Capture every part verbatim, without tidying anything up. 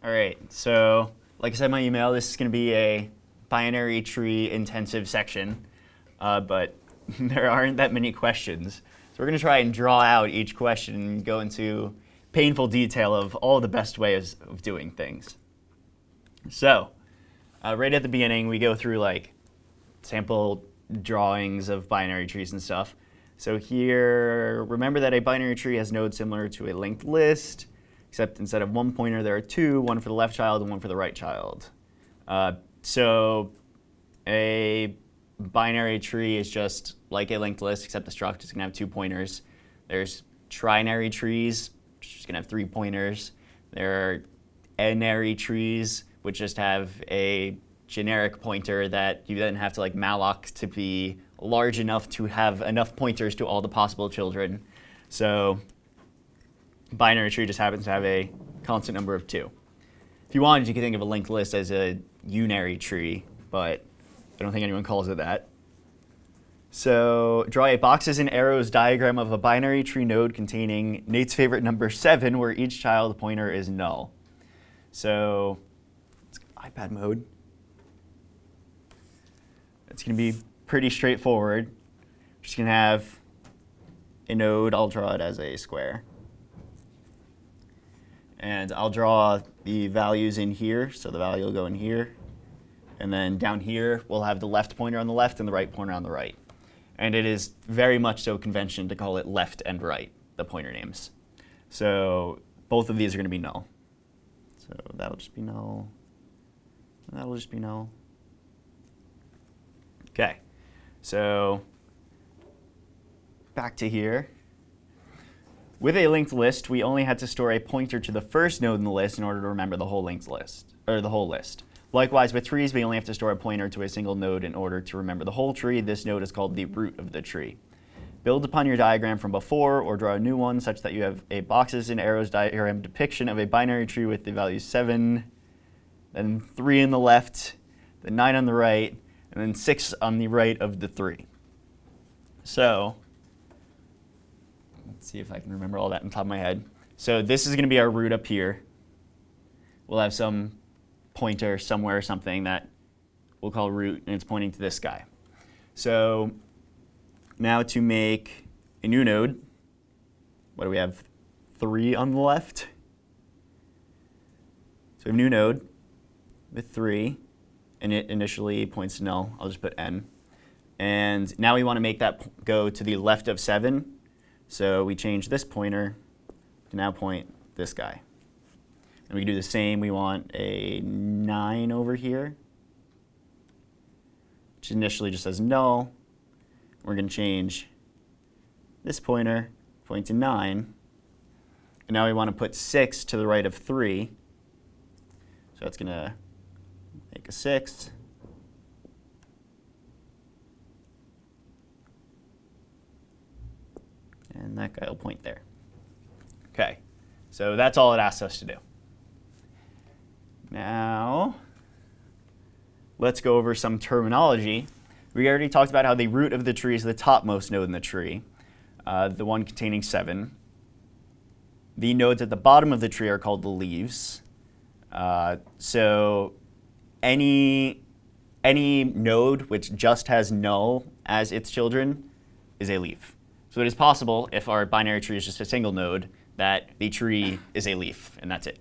All right, so like I said in my email, this is going to be a binary tree intensive section, uh, but there aren't that many questions. So we're going to try and draw out each question and go into painful detail of all the best ways of doing things. So uh, right at the beginning, we go through like sample drawings of binary trees and stuff. So here, remember that a binary tree has nodes similar to a linked list, except instead of one pointer, there are two, one for the left child and one for the right child. Uh, so a binary tree is just like a linked list, except the struct is going to have two pointers. There's trinary trees, which is going to have three pointers. There are n-ary trees, which just have a generic pointer that you then have to like malloc to be large enough to have enough pointers to all the possible children. So binary tree just happens to have a constant number of two. If you wanted, you could think of a linked list as a unary tree, but I don't think anyone calls it that. So draw a boxes and arrows diagram of a binary tree node containing Nate's favorite number seven, where each child pointer is null. So it's iPad mode. It's going to be pretty straightforward. We're just going to have a node. I'll draw it as a square. And I'll draw the values in here. So the value will go in here. And then down here, we'll have the left pointer on the left and the right pointer on the right. And it is very much so convention to call it left and right, the pointer names. So both of these are going to be null. So that'll just be null. That'll just be null. OK. So back to here. With a linked list, we only had to store a pointer to the first node in the list in order to remember the whole linked list, or the whole list. Likewise, with trees, we only have to store a pointer to a single node in order to remember the whole tree. This node is called the root of the tree. Build upon your diagram from before, or draw a new one such that you have a boxes and arrows diagram depiction of a binary tree with the values seven, then three on the left, then nine on the right, and then six on the right of the three. So let's see if I can remember all that on top of my head. So this is going to be our root up here. We'll have some pointer somewhere or something that we'll call root, and it's pointing to this guy. So now to make a new node, what do we have? Three on the left. So we have a new node with three, and it initially points to null. I'll just put n. And now we want to make that go to the left of seven. So we change this pointer to now point this guy. And we can do the same. We want a nine over here, which initially just says null. We're going to change this pointer, point to nine. And now we want to put six to the right of three. So that's going to make a six. And that guy will point there. OK, so that's all it asks us to do. Now, let's go over some terminology. We already talked about how the root of the tree is the topmost node in the tree, uh, the one containing seven. The nodes at the bottom of the tree are called the leaves. Uh, so any, any node which just has null as its children is a leaf. So it is possible, if our binary tree is just a single node, that the tree is a leaf, and that's it.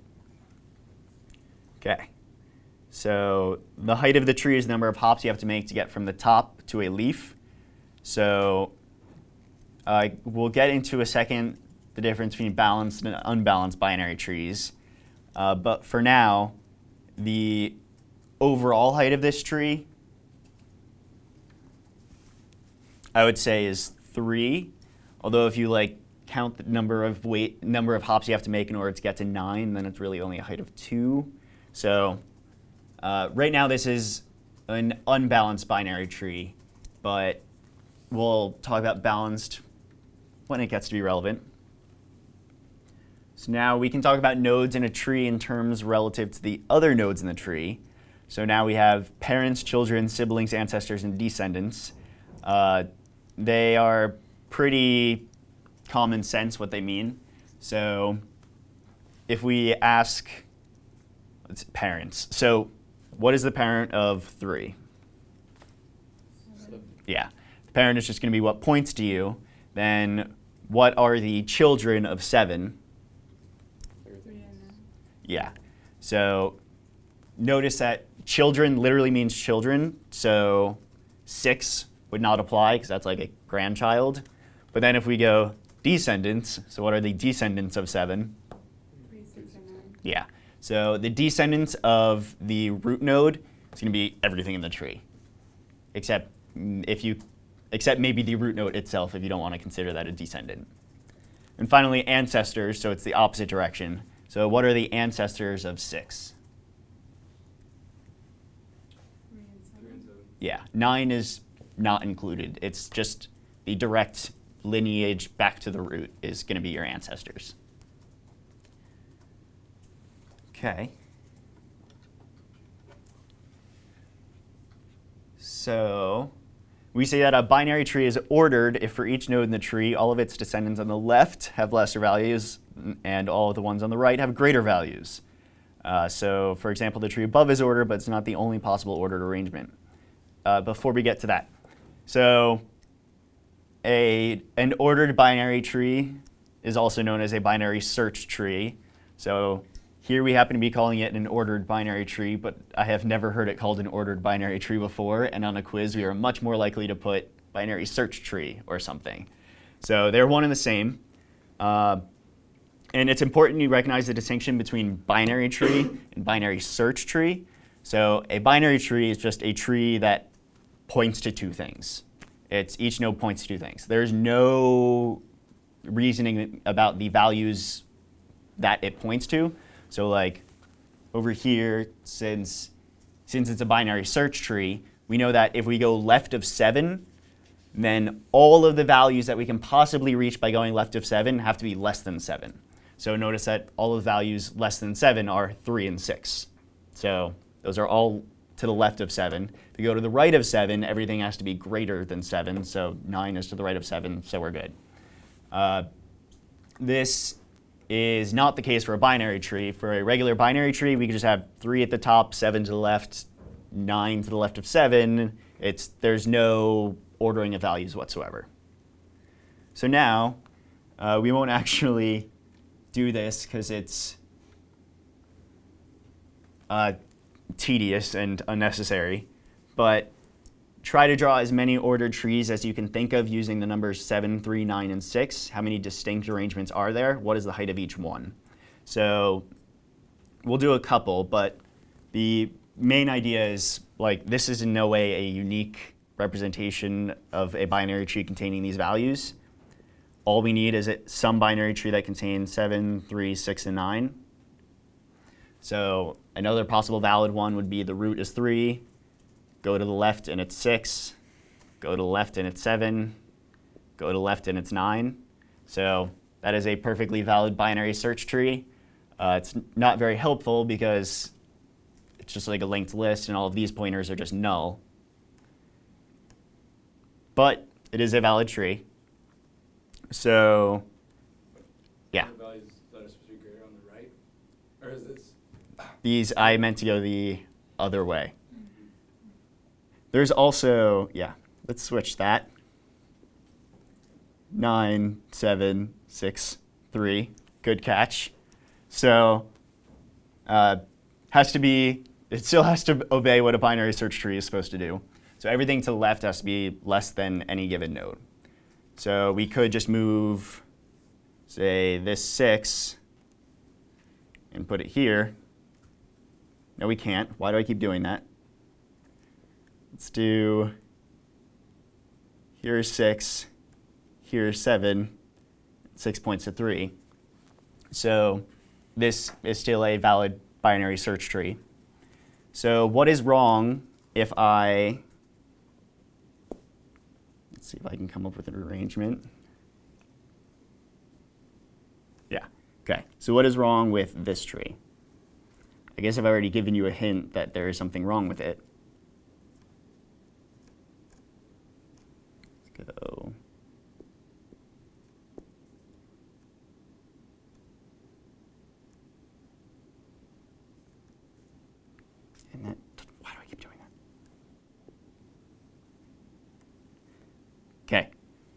OK. So the height of the tree is the number of hops you have to make to get from the top to a leaf. So uh, we'll get into a second the difference between balanced and unbalanced binary trees. Uh, but for now, the overall height of this tree, I would say, is three. Although if you like count the number of weight, number of hops you have to make in order to get to nine, then it's really only a height of two. So uh, right now this is an unbalanced binary tree, but we'll talk about balanced when it gets to be relevant. So now we can talk about nodes in a tree in terms relative to the other nodes in the tree. So now we have parents, children, siblings, ancestors, and descendants. Uh, they are pretty common sense what they mean. So if we ask It's parents. So what is the parent of three? Seven. Yeah. The parent is just going to be what points to you. Then what are the children of seven? Three and nine. Yeah. So notice that children literally means children. So six would not apply because that's like a grandchild. But then if we go descendants, so what are the descendants of seven? Three, six, and nine. Yeah. So the descendants of the root node is going to be everything in the tree, except mm, if you, except maybe the root node itself if you don't want to consider that a descendant. And finally, ancestors. So it's the opposite direction. So what are the ancestors of six? Three and seven. Yeah, nine is not included. It's just the direct lineage back to the root is going to be your ancestors. Okay. So we say that a binary tree is ordered if for each node in the tree, all of its descendants on the left have lesser values and all of the ones on the right have greater values. Uh, so for example, the tree above is ordered, but it's not the only possible ordered arrangement. Uh, before we get to that. So a, an ordered binary tree is also known as a binary search tree. So here we happen to be calling it an ordered binary tree, but I have never heard it called an ordered binary tree before. And on a quiz, we are much more likely to put binary search tree or something. So they're one and the same. Uh, and it's important you recognize the distinction between binary tree and binary search tree. So a binary tree is just a tree that points to two things. It's each node points to two things. There's no reasoning about the values that it points to. So like over here, since, since it's a binary search tree, we know that if we go left of seven, then all of the values that we can possibly reach by going left of seven have to be less than seven. So notice that all of the values less than seven are three and six. So those are all to the left of seven. If you go to the right of seven, everything has to be greater than seven. So nine is to the right of seven, so we're good. Uh, this is not the case for a binary tree. For a regular binary tree, we could just have three at the top, seven to the left, nine to the left of seven. It's, there's no ordering of values whatsoever. So now, uh, we won't actually do this because it's uh, tedious and unnecessary, but try to draw as many ordered trees as you can think of using the numbers seven, three, nine, and six. How many distinct arrangements are there? What is the height of each one? So we'll do a couple, but the main idea is like this is in no way a unique representation of a binary tree containing these values. All we need is it, some binary tree that contains seven, three, six, and nine. So another possible valid one would be the root is three, go to the left and it's six, go to the left and it's seven, go to the left and it's nine. So that is a perfectly valid binary search tree. Uh, it's not very helpful because it's just like a linked list and all of these pointers are just null. But it is a valid tree. So yeah. The values that are supposed to be greater on the right? Or is this? These, I meant to go the other way. There's also, yeah, let's switch that. Nine, seven, six, three, good catch. So uh, has to be, it still has to obey what a binary search tree is supposed to do. So everything to the left has to be less than any given node. So we could just move, say, this six and put it here. No, we can't. Why do I keep doing that? Let's do, here's six, here's seven, six points to three. So this is still a valid binary search tree. So what is wrong if I, let's see if I can come up with an arrangement. Yeah, okay. So what is wrong with this tree? I guess I've already given you a hint that there is something wrong with it. Let's go.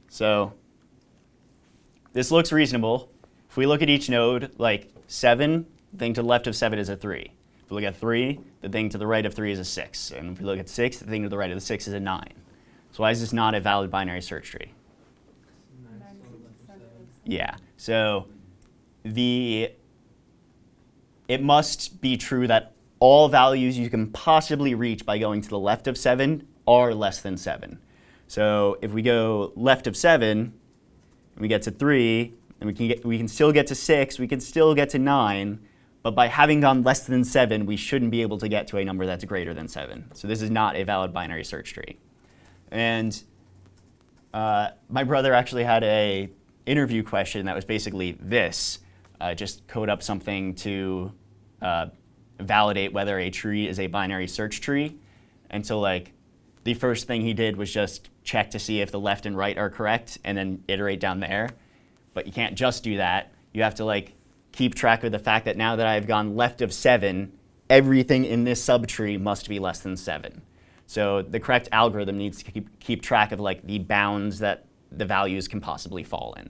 So this looks reasonable. If we look at each node, like seven, the thing to the left of seven is a three. If we look at three, the thing to the right of three is a six. And if we look at six, the thing to the right of the six is a nine. So why is this not a valid binary search tree? Nine, six, seven, seven. Yeah. So the it must be true that all values you can possibly reach by going to the left of seven are less than seven. So if we go left of seven, and we get to three, and we can get we can still get to six, we can still get to nine, but by having gone less than seven, we shouldn't be able to get to a number that's greater than seven. So this is not a valid binary search tree. And uh, my brother actually had a interview question that was basically this. Uh, just code up something to uh, validate whether a tree is a binary search tree. And so like the first thing he did was just check to see if the left and right are correct and then iterate down there. But you can't just do that. You have to like keep track of the fact that now that I've gone left of seven, everything in this subtree must be less than seven. So the correct algorithm needs to keep, keep track of like the bounds that the values can possibly fall in.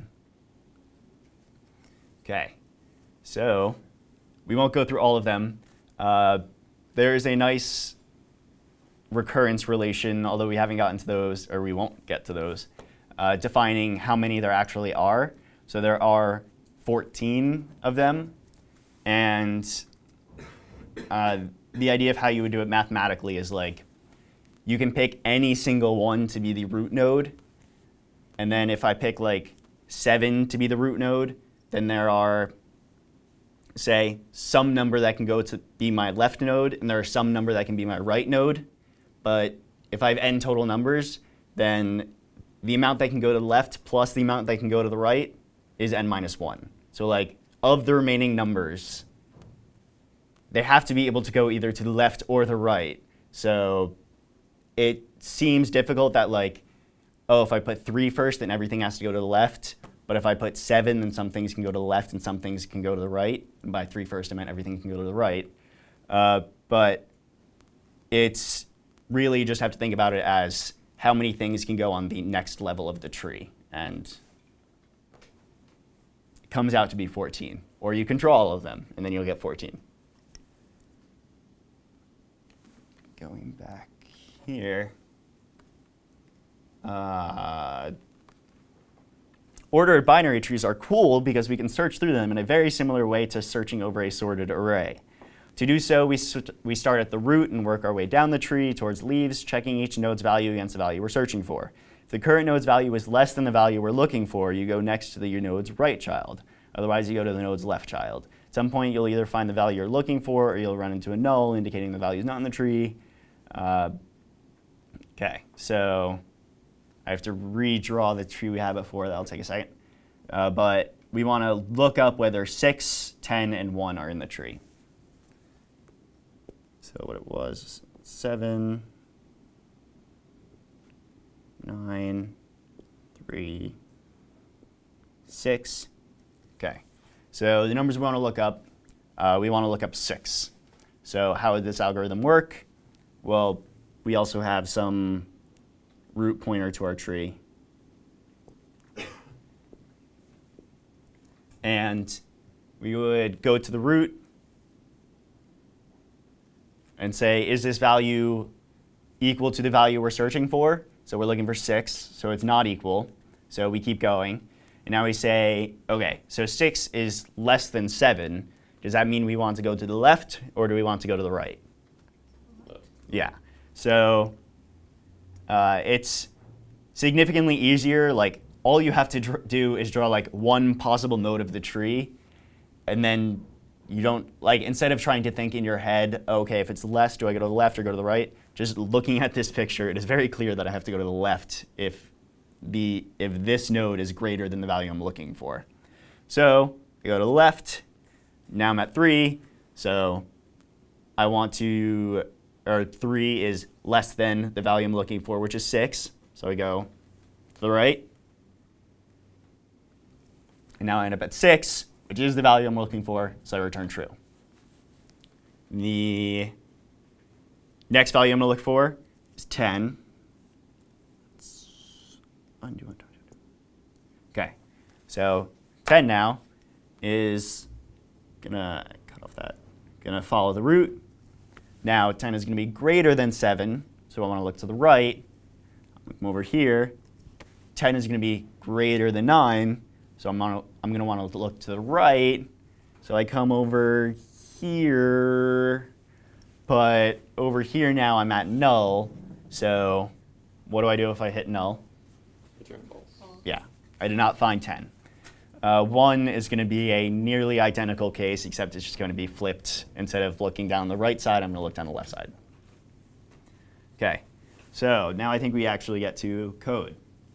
Okay, so we won't go through all of them. Uh, there is a nice recurrence relation, although we haven't gotten to those, or we won't get to those, uh, defining how many there actually are. So there are fourteen of them, and uh, the idea of how you would do it mathematically is like, you can pick any single one to be the root node, and then if I pick like seven to be the root node, then there are, say, some number that can go to be my left node, and there are some number that can be my right node. But if I have n total numbers, then the amount that can go to the left plus the amount that can go to the right is n minus one. So like, of the remaining numbers, they have to be able to go either to the left or the right. So it seems difficult that like, oh, if I put three first, then everything has to go to the left. But if I put seven, then some things can go to the left and some things can go to the right. And by three first, I meant everything can go to the right. Uh, but it's really just have to think about it as how many things can go on the next level of the tree. And it comes out to be fourteen. Or you can draw all of them, and then you'll get fourteen. Going back here. Uh, Ordered binary trees are cool because we can search through them in a very similar way to searching over a sorted array. To do so, we, we start at the root and work our way down the tree towards leaves, checking each node's value against the value we're searching for. If the current node's value is less than the value we're looking for, you go next to the your node's right child. Otherwise, you go to the node's left child. At some point, you'll either find the value you're looking for, or you'll run into a null, indicating the value is not in the tree. Uh, okay, so I have to redraw the tree we had before. That'll take a second. Uh, but we want to look up whether six, ten, and one are in the tree. So what it was, seven, nine, three, six. Okay, so the numbers we want to look up, uh, we want to look up six. So how would this algorithm work? Well, we also have some root pointer to our tree. And we would go to the root and say, is this value equal to the value we're searching for? So we're looking for six, so it's not equal. So we keep going. And now we say, OK, so six is less than seven. Does that mean we want to go to the left, or do we want to go to the right? Left. Yeah. So uh, it's significantly easier. Like, all you have to dr- do is draw like one possible node of the tree, and then you don't, like, instead of trying to think in your head, okay, if it's less, do I go to the left or go to the right? Just looking at this picture, it is very clear that I have to go to the left if the if this node is greater than the value I'm looking for. So I go to the left. Now I'm at three. So I want to, or three is less than the value I'm looking for, which is six. So I go to the right. And now I end up at six, which is the value I'm looking for, so I return true. The next value I'm going to look for is ten. Let's undo, undo, undo. Okay, so ten now is gonna cut off that. Gonna follow the root. Now ten is gonna be greater than seven, so I want to look to the right. Come over here. ten is gonna be greater than nine, so I'm gonna I'm gonna want to look to the right. So I come over here, but over here now I'm at null. So what do I do if I hit null? Return false. Yeah, I did not find ten. Uh, one is going to be a nearly identical case, except it's just going to be flipped. Instead of looking down the right side, I'm going to look down the left side. Okay, so now I think we actually get to code.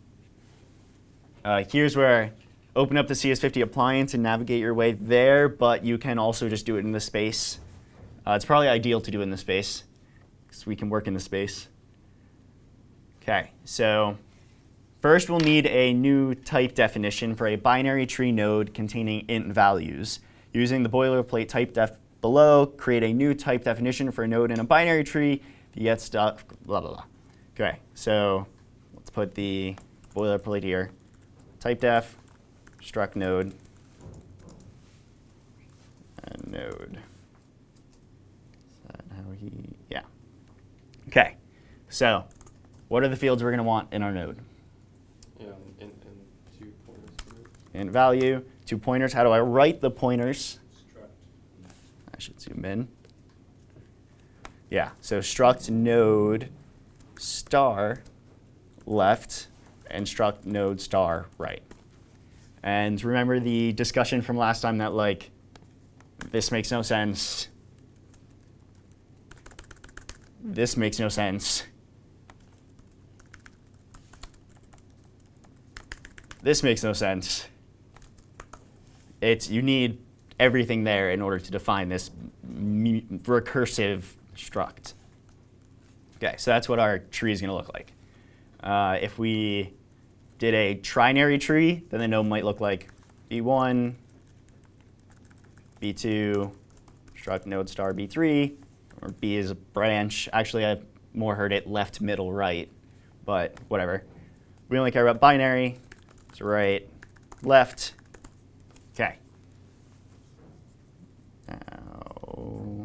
Uh, here's where open up the C S fifty appliance and navigate your way there, but you can also just do it in the space. Uh, it's probably ideal to do it in the space, because we can work in the space. Okay, so first we'll need a new type definition for a binary tree node containing int values. Using the boilerplate type def below, create a new type definition for a node in a binary tree to get stuff, blah, blah, blah. Okay, so let's put the boilerplate here. Type def, struct node, and node. Is that how he, yeah. Okay, so what are the fields we're going to want in our node? Yeah, and, and, and two pointers for it. Int value, two pointers. How do I write the pointers? Struct. I should zoom in. Yeah, so struct node star left and struct node star right. And remember the discussion from last time that like, this makes no sense. This makes no sense. This makes no sense. It's, you need everything there in order to define this m recursive struct. Okay, so that's what our tree is going to look like. Uh, if we did a trinary tree, then the node might look like B one, B two, struct node star B three, or B is a branch. Actually, I more heard it left, middle, right, but whatever. We only care about binary. So right, left. Okay. Now,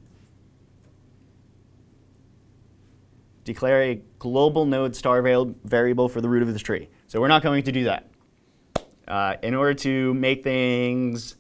declare a global node star variable for the root of this tree. So we're not going to do that. Uh, in order to make things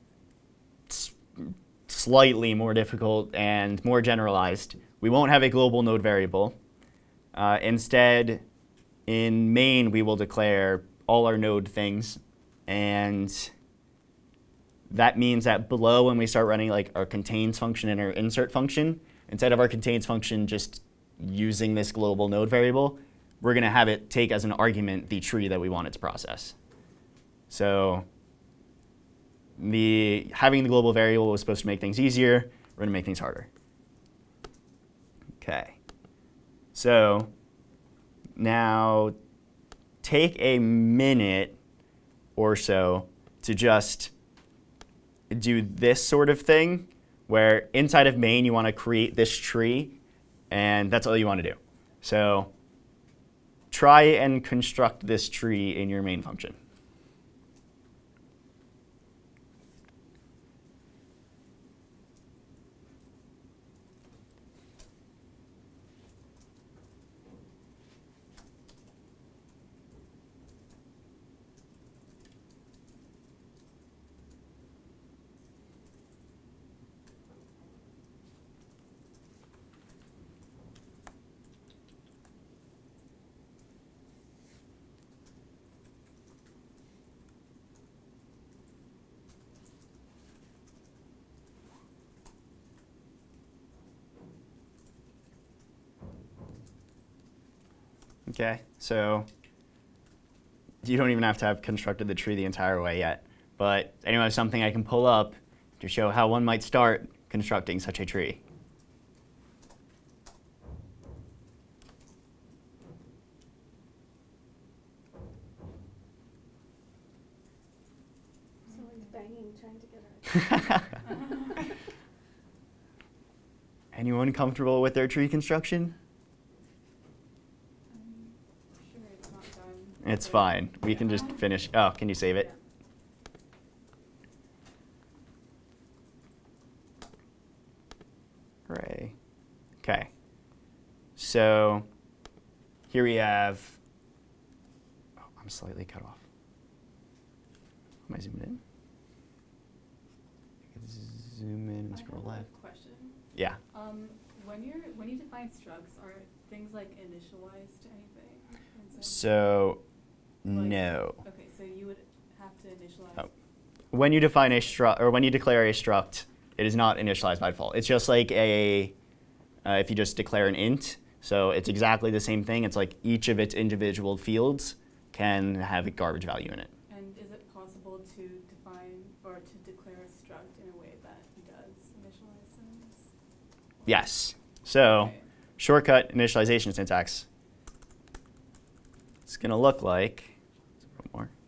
slightly more difficult and more generalized, we won't have a global node variable. Uh, instead, in main, we will declare all our node things, and that means that below, when we start running like our contains function and our insert function, instead of our contains function just using this global node variable, we're going to have it take as an argument the tree that we want it to process. So the having the global variable was supposed to make things easier. We're going to make things harder. Okay. So now take a minute or so to just do this sort of thing, where inside of main you want to create this tree, and that's all you want to do. So try and construct this tree in your main function. Okay, so you don't even have to have constructed the tree the entire way yet. But anyway, I have something I can pull up to show how one might start constructing such a tree. Someone's banging, trying to get her. Anyone comfortable with their tree construction? I'm sure it's not done. It's fine. We can just finish. Oh, can you save it? Hooray. Okay. So here we have, oh, I'm slightly cut off. Am I zoomed in? I can zoom in and I scroll have a left. question. Yeah. Um, when you're when you define structs, are things like initialized to anything? inside? So, Like- no. Okay, so you would have to initialize. Oh. When you define a struct, or when you declare a struct, it is not initialized by default. It's just like a, uh, if you just declare an int, so it's exactly the same thing. It's like each of its individual fields can have a garbage value in it. And is it possible to define or to declare a struct in a way that does initialize things? Yes. So, Okay. shortcut initialization syntax. It's going to look like, a little more.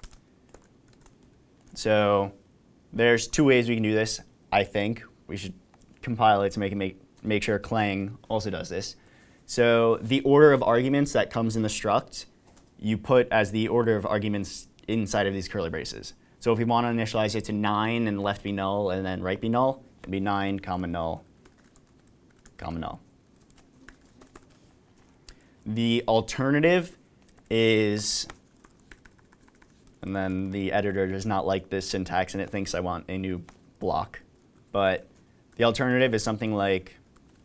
So, there's two ways we can do this, I think. We should compile it to make it make, make sure Clang also does this. So, the order of arguments that comes in the struct, you put as the order of arguments inside of these curly braces. So if we want to initialize it to nine and left be null and then right be null, it'd be nine, comma null, comma null. The alternative is, and then the editor does not like this syntax and it thinks I want a new block. But the alternative is something like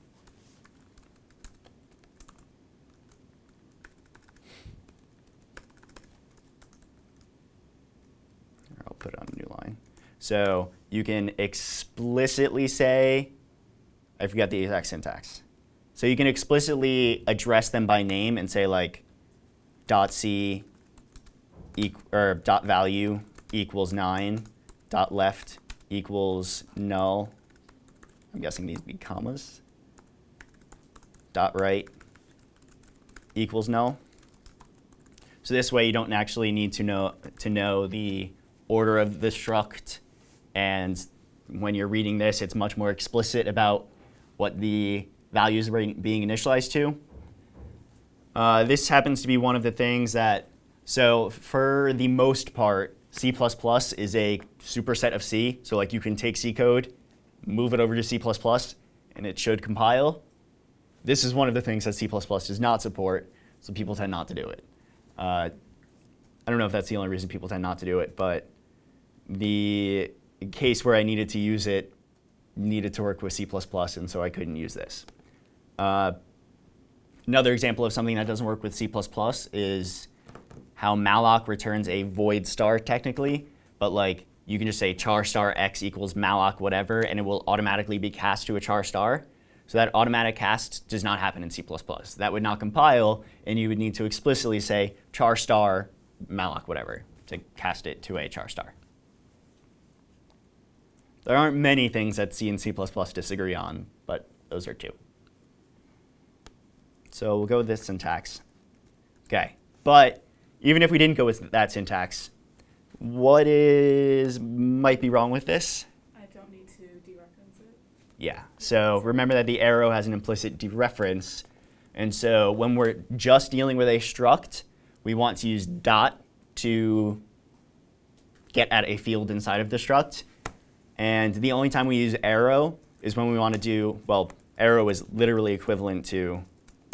I'll put it on a new line. So you can explicitly say, I forgot the exact syntax. So you can explicitly address them by name and say like dot c equ or dot value equals nine, dot left equals null. I'm guessing these be commas. Dot right equals null. So this way you don't actually need to know to know the order of the struct, and when you're reading this, it's much more explicit about what the values are being initialized to. Uh, this happens to be one of the things that, so for the most part, C plus plus is a superset of C. So like you can take C code, move it over to C plus plus, and it should compile. This is one of the things that C plus plus does not support, so people tend not to do it. Uh, I don't know if that's the only reason people tend not to do it, but the case where I needed to use it needed to work with C plus plus, and so I couldn't use this. Uh, another example of something that doesn't work with C plus plus is how malloc returns a void star technically, but like you can just say char star x equals malloc whatever, and it will automatically be cast to a char star. So that automatic cast does not happen in C plus plus. That would not compile, and you would need to explicitly say char star malloc whatever to cast it to a char star. There aren't many things that C and C plus plus disagree on, but those are two. So we'll go with this syntax. Okay, but even if we didn't go with that syntax, what is might be wrong with this? I don't need to dereference it. Yeah, so remember that the arrow has an implicit dereference, and so when we're just dealing with a struct, we want to use dot to get at a field inside of the struct. And the only time we use arrow is when we want to do, well, arrow is literally equivalent to,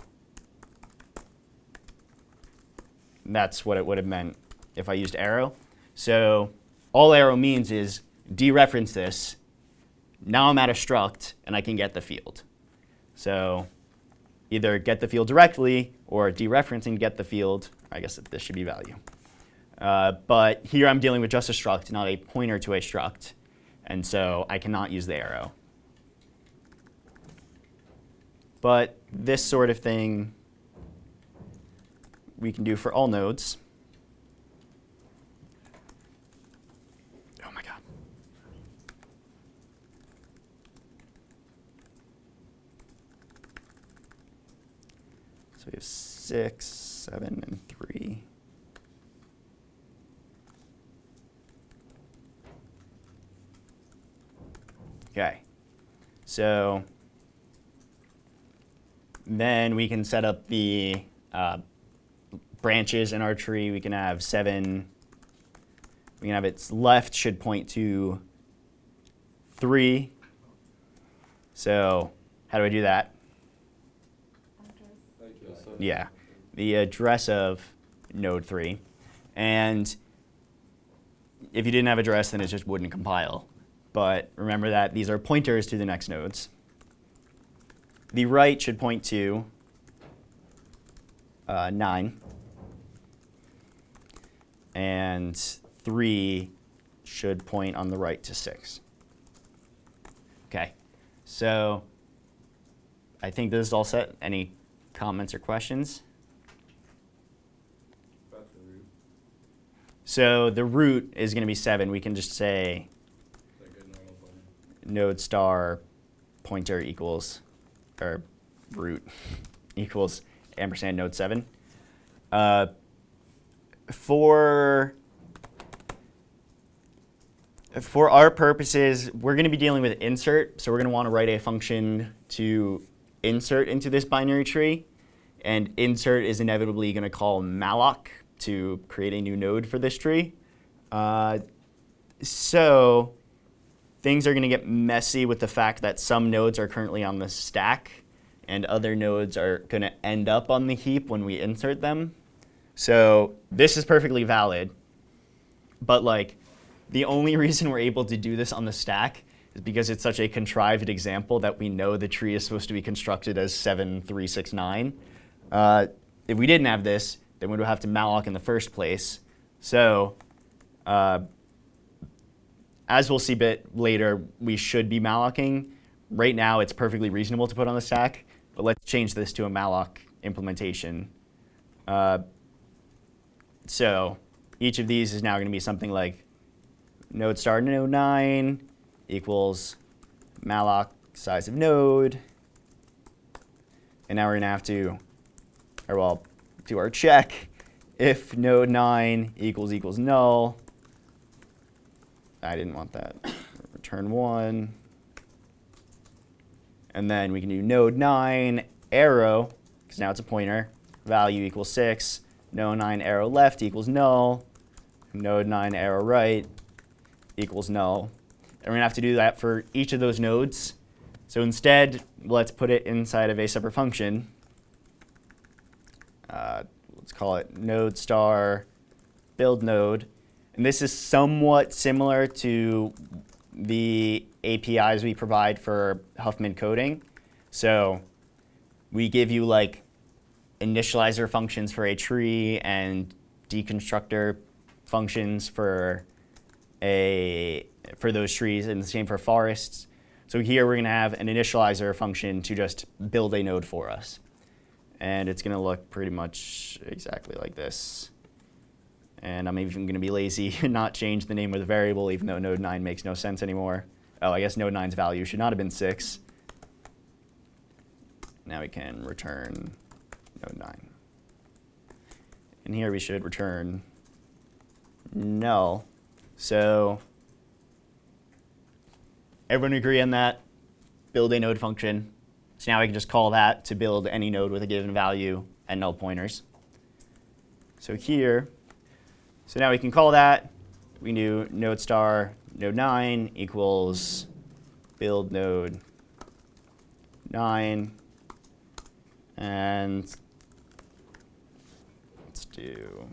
that's what it would have meant if I used arrow. So all arrow means is dereference this. Now I'm at a struct, and I can get the field. So either get the field directly, or dereferencing get the field. I guess this should be value. Uh, but here I'm dealing with just a struct, not a pointer to a struct. And so I cannot use the arrow. But this sort of thing we can do for all nodes. Oh my god. So we have six, seven, and three. Okay, so then we can set up the uh, branches in our tree. We can have seven. We can have its left should point to three. So how do I do that? Address. Like Just that. like- Yeah, the address of node three. And if you didn't have address, then it just wouldn't compile. But remember that these are pointers to the next nodes. The right should point to uh, nine. And three should point on the right to six. Okay, so I think this is all set. Any comments or questions? About the root, So the root is going to be seven. We can just say like a normal pointer. node star pointer equals, or root equals ampersand node seven. Uh, for for our purposes, we're going to be dealing with insert. So we're going to want to write a function to insert into this binary tree. And insert is inevitably going to call malloc to create a new node for this tree. Uh, so things are going to get messy with the fact that some nodes are currently on the stack and other nodes are going to end up on the heap when we insert them. So this is perfectly valid, but like the only reason we're able to do this on the stack is because it's such a contrived example that we know the tree is supposed to be constructed as seven, three, six, nine. Uh, if we didn't have this, then we would have to malloc in the first place. So uh, as we'll see a bit later, we should be mallocing. Right now, it's perfectly reasonable to put on the stack, but let's change this to a malloc implementation. Uh, so each of these is now going to be something like node star node nine equals malloc size of node. And now we're going to have to, or well, do our check. If node nine equals equals null, I didn't want that. Return one. And then we can do node nine arrow, because now it's a pointer, value equals six. Node nine arrow left equals null. Node nine arrow right equals null. And we're going to have to do that for each of those nodes. So instead, let's put it inside of a separate function. Uh, let's call it node star build node. And this is somewhat similar to the A P Is we provide for Huffman coding. So we give you like initializer functions for a tree and deconstructor functions for a for those trees, and the same for forests. So here we're going to have an initializer function to just build a node for us. And it's going to look pretty much exactly like this. And I'm even going to be lazy and not change the name of the variable, even though node nine makes no sense anymore. Oh, I guess node nine's value should not have been six. Now we can return node nine. And here we should return null. So everyone agree on that? Build a node function. So now we can just call that to build any node with a given value and null pointers. So here, so now we can call that. We can do node star node nine equals build node nine. And let's do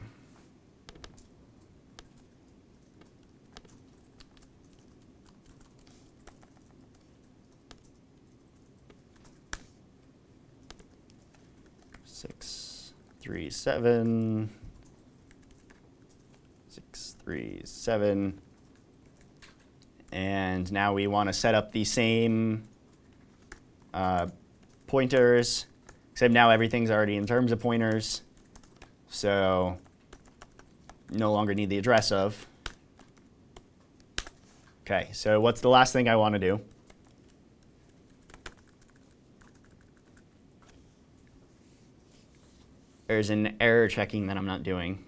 six, three, seven, six, three, seven. And now we want to set up the same uh, pointers, except now everything's already in terms of pointers. So no longer need the address of. Okay, so what's the last thing I want to do? There's an error checking that I'm not doing.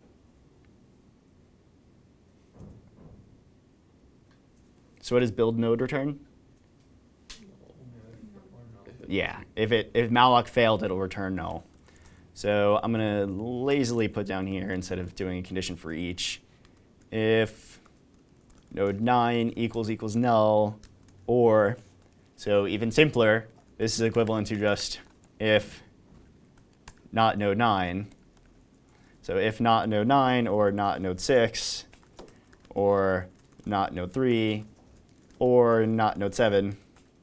So what does build node return? Yeah, if it if malloc failed, it'll return null. So I'm going to lazily put down here, instead of doing a condition for each, if node nine equals equals null, or, so even simpler, this is equivalent to just if not node nine. So if not node nine, or not node six, or not node three, or not node seven,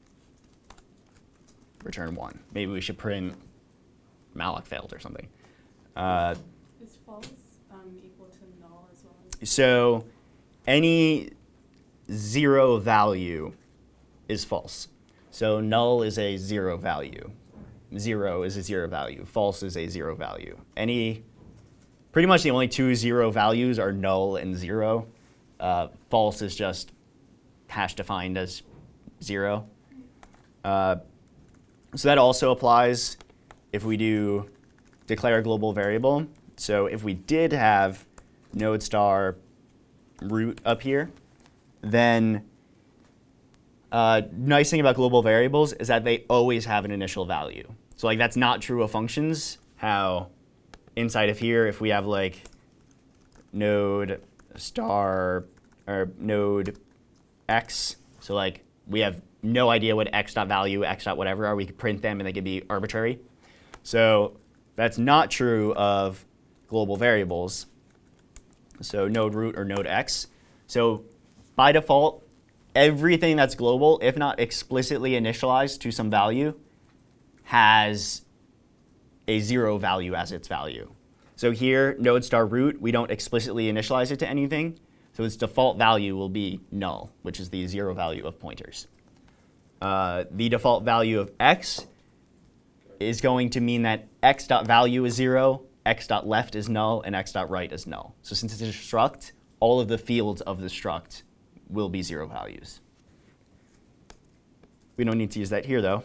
return one. Maybe we should print malloc failed or something. Uh, Is false um, equal to null as well? as- so any zero value is false. So null is a zero value. Zero is a zero value. False is a zero value. Any, pretty much the only two zero values are null and zero. Uh, false is just hash defined as zero. Uh, so that also applies if we do declare a global variable. So if we did have node star root up here, then uh, nice thing about global variables is that they always have an initial value. So like that's not true of functions, how inside of here, if we have like node star or node x, so like we have no idea what x dot value, x dot whatever are, we could print them and they could be arbitrary. So that's not true of global variables. So node root or node x. So by default, everything that's global, if not explicitly initialized to some value, has a zero value as its value. So here, node star root, we don't explicitly initialize it to anything. So its default value will be null, which is the zero value of pointers. Uh, the default value of x is going to mean that x dot value is zero, x dot left is null, and x dot right is null. So since it's a struct, all of the fields of the struct will be zero values. We don't need to use that here, though.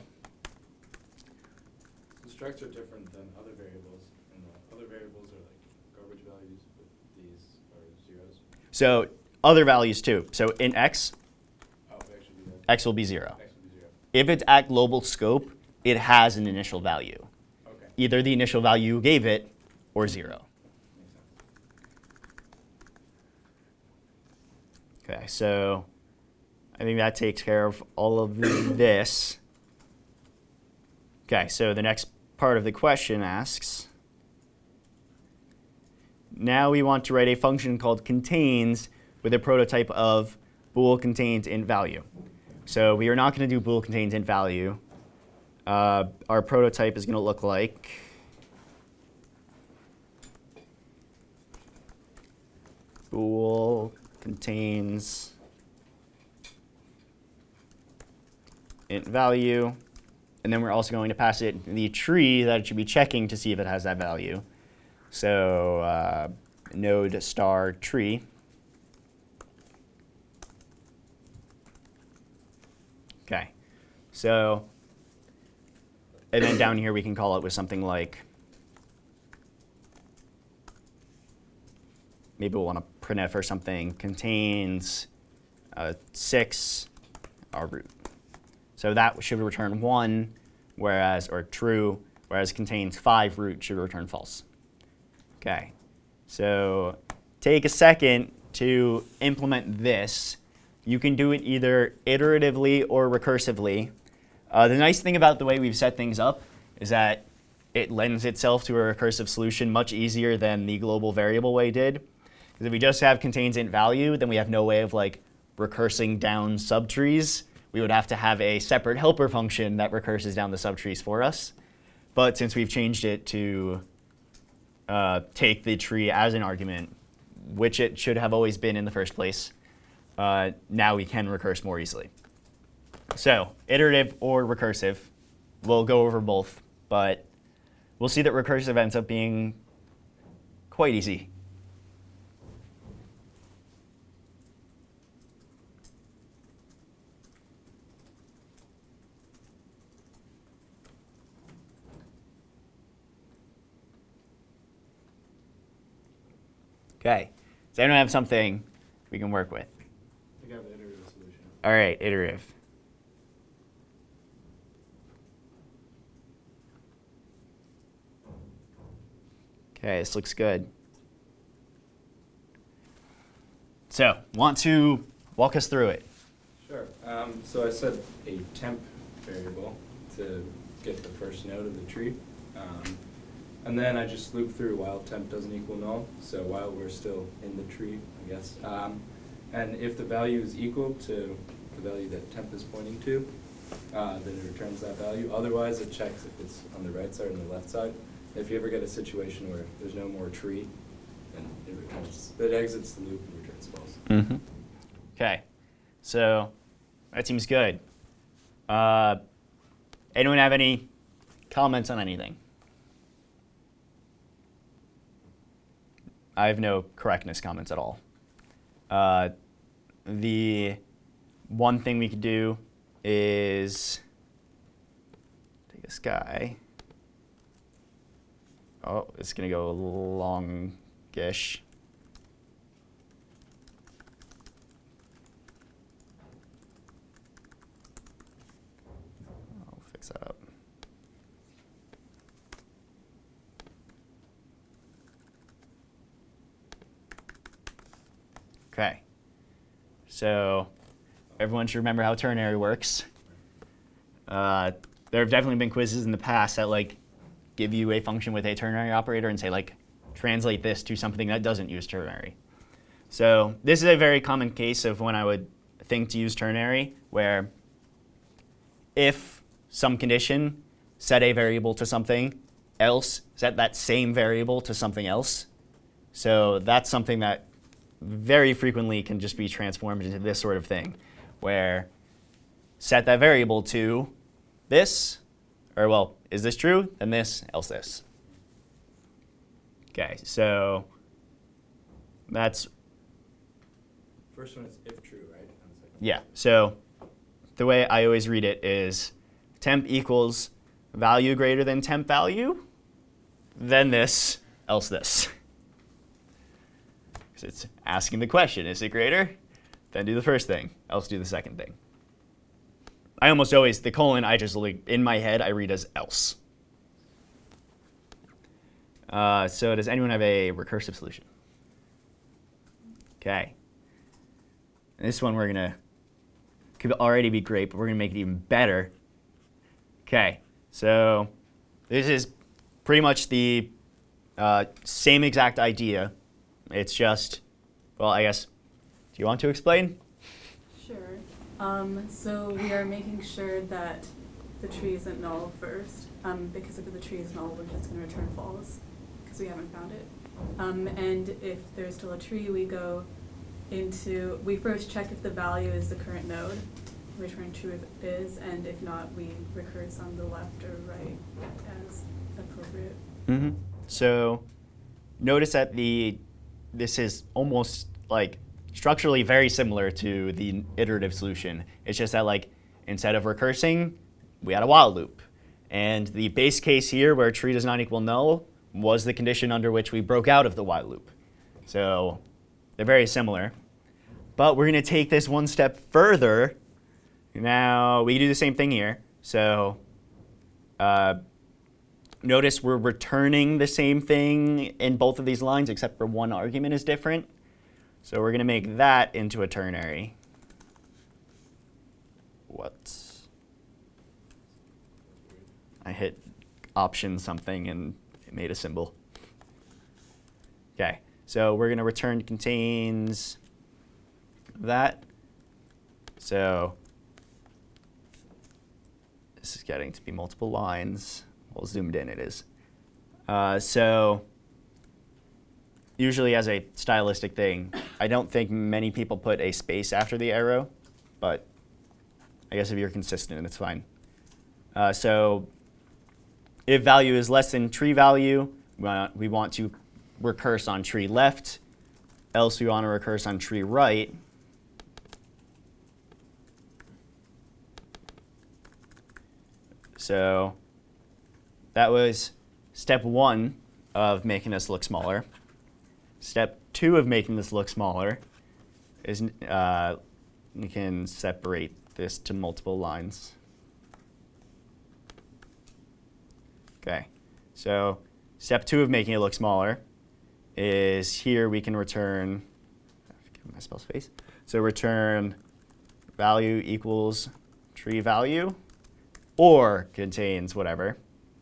The structs are different than other variables, and the other variables are like garbage values, but these are zeros. So other values, too. So in x, Oh, they actually do that. x will be zero. X would be zero. If it's at global scope, it has an initial value. Okay. Either the initial value you gave it or zero. Makes sense. Okay, so I think that takes care of all of this. Okay, so the next part of the question asks, now we want to write a function called contains with a prototype of bool contains int value. So we are not going to do bool contains int value. Uh, our prototype is going to look like bool contains int value, and then we're also going to pass it the tree that it should be checking to see if it has that value. So uh, node star tree. Okay, so and then down here we can call it with something like, maybe we'll want to printf or something, contains uh, six our root. So that should return one, whereas, or true, whereas contains five root should return false. Okay, so take a second to implement this. You can do it either iteratively or recursively. Uh, the nice thing about the way we've set things up is that it lends itself to a recursive solution much easier than the global variable way did. Because if we just have contains int value, then we have no way of like recursing down subtrees. We would have to have a separate helper function that recurses down the subtrees for us. But since we've changed it to uh, take the tree as an argument, which it should have always been in the first place, uh, now we can recurse more easily. So iterative or recursive, we'll go over both, but we'll see that recursive ends up being quite easy. Okay, does anyone have something we can work with? I got the iterative solution. All right, iterative. Okay, this looks good. So, want to walk us through it? Sure. Um, so I set a temp variable to get the first node of the tree. Um, and then I just loop through while temp doesn't equal null, so while we're still in the tree, I guess. Um, and if the value is equal to the value that temp is pointing to, uh, then it returns that value. Otherwise, it checks if it's on the right side or on the left side. If you ever get a situation where there's no more tree, then it returns, it exits the loop and returns false. Mm-hmm. Okay, so that seems good. Uh, anyone have any comments on anything? I have no correctness comments at all. Uh, the one thing we could do is take this guy. Oh, it's going to go longish. I'll fix that up. Okay. So everyone should remember how ternary works. Uh, there have definitely been quizzes in the past that like give you a function with a ternary operator and say like translate this to something that doesn't use ternary. So this is a very common case of when I would think to use ternary, where if some condition set a variable to something else, set that same variable to something else. So that's something that very frequently can just be transformed into this sort of thing, where set that variable to this, or well, is this true? Then this, else this. Okay, so that's, First one is if true, right? And the second one- yeah, so the way I always read it is temp equals value greater than temp value, then this, else this. Because it's asking the question, is it greater? Then do the first thing, else do the second thing. I almost always, the colon, I just, like, in my head, I read as else. Uh, so does anyone have a recursive solution? Okay. This one we're going to, could already be great, but we're going to make it even better. Okay, so this is pretty much the uh, same exact idea. It's just, well, I guess, do you want to explain? Sure. Um, so we are making sure that the tree isn't null first, um, because if the tree is null, we're just going to return false, because we haven't found it. Um, and if there's still a tree, we go into, we first check if the value is the current node, return true if it is, and if not, we recurse on the left or right as appropriate. Mm-hmm. So notice that the this is almost like structurally very similar to the iterative solution. It's just that like instead of recursing, we had a while loop. And the base case here where tree does not equal null was the condition under which we broke out of the while loop. So they're very similar. But we're going to take this one step further. Now we do the same thing here. So uh, notice we're returning the same thing in both of these lines except for one argument is different. So we're going to make that into a ternary. What? I hit option something and it made a symbol. Okay, so we're going to return contains that. So this is getting to be multiple lines. Well, zoomed in it is. Uh, so usually as a stylistic thing, I don't think many people put a space after the arrow, but I guess if you're consistent, it's fine. Uh, so if value is less than tree value, we want, we want to recurse on tree left, else we want to recurse on tree right. So that was step one of making this look smaller. Step two of making this look smaller is uh, you can separate this to multiple lines. Okay, so step two of making it look smaller is here we can return, give my spell space. So return value equals tree value or contains whatever.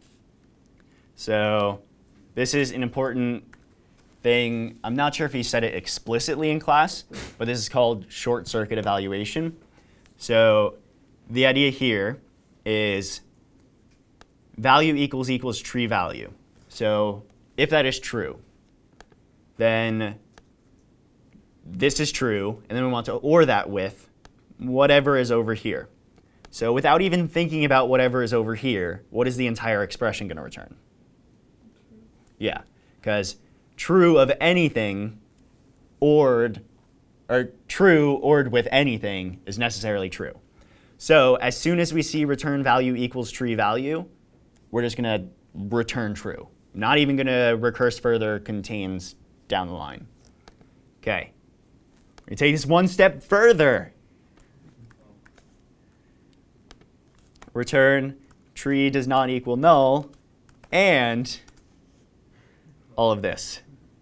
So this is an important thing. I'm not sure if he said it explicitly in class, but this is called short circuit evaluation. So the idea here is value equals equals tree value. So if that is true, then this is true, and then we want to OR that with whatever is over here. So without even thinking about whatever is over here, what is the entire expression going to return? Yeah, because true of anything ORed, or true ORed with anything is necessarily true. So as soon as we see return value equals tree value, we're just going to return true. Not even going to recurse further contains down the line. Okay, we're going to take this one step further. Return tree does not equal null, and all of this.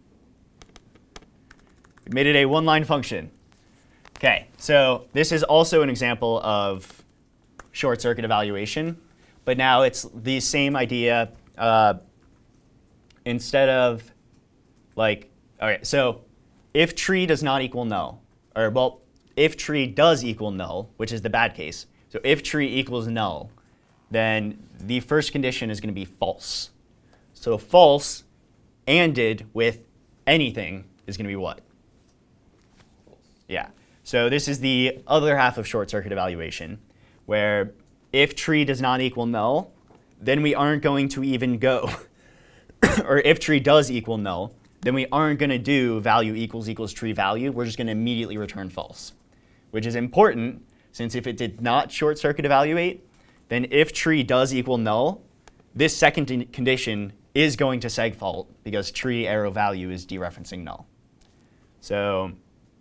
We made it a one-line function. Okay, so this is also an example of short circuit evaluation, but now it's the same idea. Uh, instead of like, okay, so if tree does not equal null, or well, if tree does equal null, which is the bad case, so if tree equals null, then the first condition is going to be false. So false ANDed with anything is going to be what? False. Yeah. So this is the other half of short circuit evaluation, where if tree does not equal null, then we aren't going to even go. Or if tree does equal null, then we aren't going to do value equals equals tree value. We're just going to immediately return false, which is important, since if it did not short circuit evaluate, then if tree does equal null, this second in- condition is going to segfault because tree arrow value is dereferencing null. So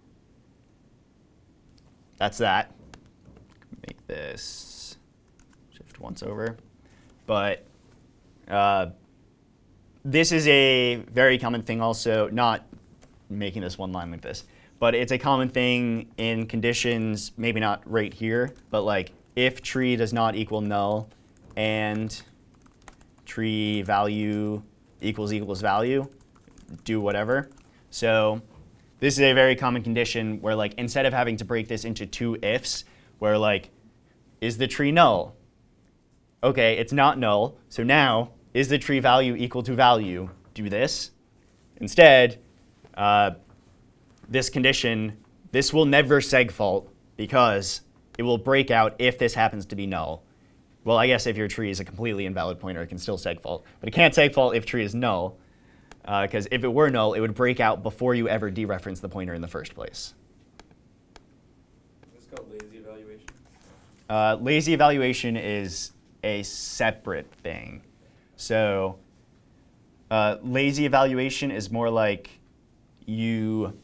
that's that. Make this shift once over. But uh, this is a very common thing also, not making this one line like this, but it's a common thing in conditions, maybe not right here, but like if tree does not equal null and tree value equals equals value, do whatever. So this is a very common condition where like instead of having to break this into two ifs, where like, is the tree null? Okay, it's not null, so now, is the tree value equal to value? Do this. Instead, uh, this condition, this will never segfault because it will break out if this happens to be null. Well, I guess if your tree is a completely invalid pointer, it can still segfault. But it can't segfault if tree is null, because uh, if it were null, it would break out before you ever dereference the pointer in the first place. Is this called lazy evaluation? Uh, lazy evaluation is a separate thing. So uh, lazy evaluation is more like you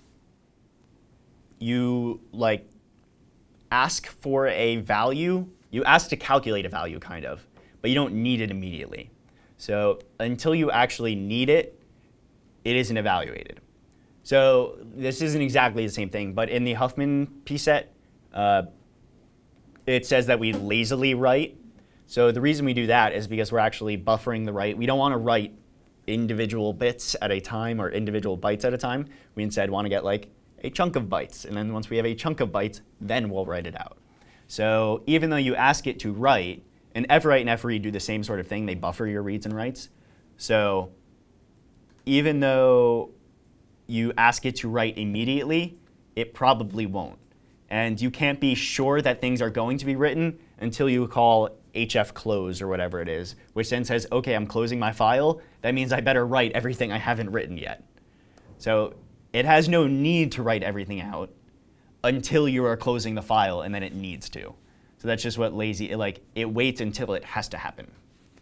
you like ask for a value. You ask to calculate a value, kind of, but you don't need it immediately. So until you actually need it, it isn't evaluated. So this isn't exactly the same thing, but in the Huffman P set, uh, it says that we lazily write. So the reason we do that is because we're actually buffering the write. We don't want to write individual bits at a time or individual bytes at a time. We instead want to get like a chunk of bytes. And then once we have a chunk of bytes, then we'll write it out. So even though you ask it to write, and fwrite and fread do the same sort of thing, they buffer your reads and writes. So even though you ask it to write immediately, it probably won't. And you can't be sure that things are going to be written until you call href_close or whatever it is, which then says, okay, I'm closing my file. That means I better write everything I haven't written yet. So it has no need to write everything out until you are closing the file, and then it needs to. So that's just what lazy, it, like, it waits until it has to happen.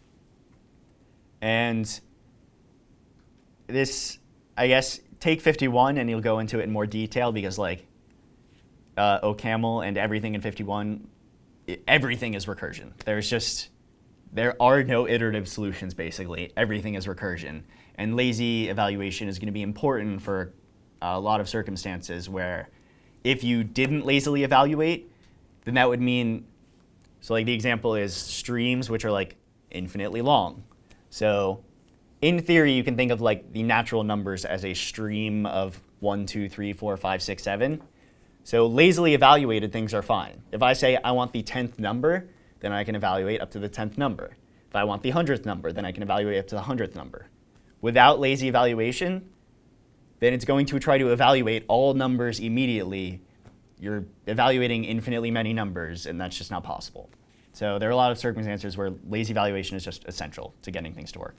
And this, I guess, take fifty-one and you'll go into it in more detail because like uh, OCaml and everything in fifty-one, it, everything is recursion. There's just there are no iterative solutions, basically. Everything is recursion. And lazy evaluation is going to be important for a lot of circumstances where if you didn't lazily evaluate, then that would mean, so like the example is streams, which are like infinitely long. So in theory, you can think of like the natural numbers as a stream of one, two, three, four, five, six, seven. So lazily evaluated things are fine. If I say I want the tenth number, then I can evaluate up to the tenth number. If I want the hundredth number, then I can evaluate up to the hundredth number. Without lazy evaluation, then it's going to try to evaluate all numbers immediately. You're evaluating infinitely many numbers, and that's just not possible. So there are a lot of circumstances where lazy evaluation is just essential to getting things to work.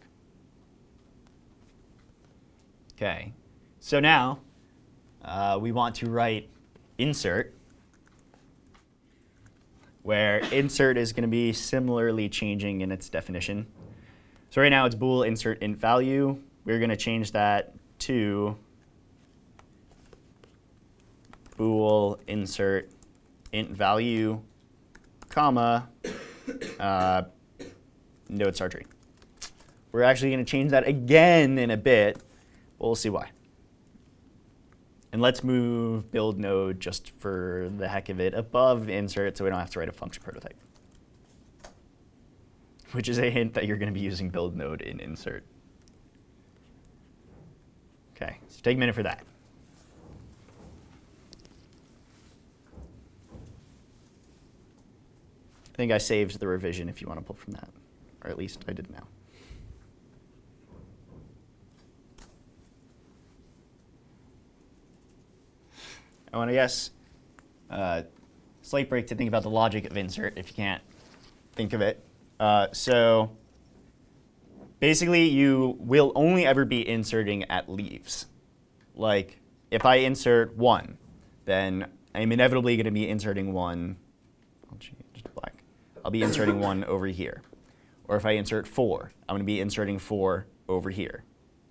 Okay, so now uh, we want to write insert, where insert is going to be similarly changing in its definition. So right now it's bool insert int value. We're going to change that to bool insert int value, comma, uh, node star tree. We're actually going to change that again in a bit. We'll see why. And let's move build node just for the heck of it above insert so we don't have to write a function prototype, which is a hint that you're going to be using build node in insert. Okay, so take a minute for that. I think I saved the revision if you want to pull from that, or at least I did now. I want to guess uh, slight break to think about the logic of insert if you can't think of it. Uh, so basically, you will only ever be inserting at leaves. Like if I insert one, then I'm inevitably going to be inserting one. I'll change to black. I'll be inserting one over here. Or if I insert four, I'm going to be inserting four over here.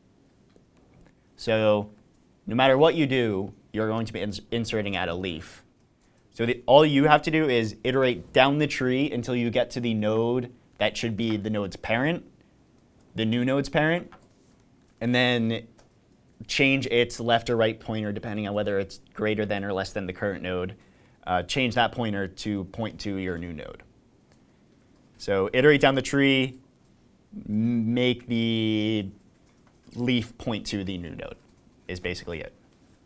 So no matter what you do, you're going to be ins inserting at a leaf. So the, all you have to do is iterate down the tree until you get to the node that should be the node's parent, the new node's parent, and then change its left or right pointer depending on whether it's greater than or less than the current node. Uh, change that pointer to point to your new node. So iterate down the tree, make the leaf point to the new node is basically it.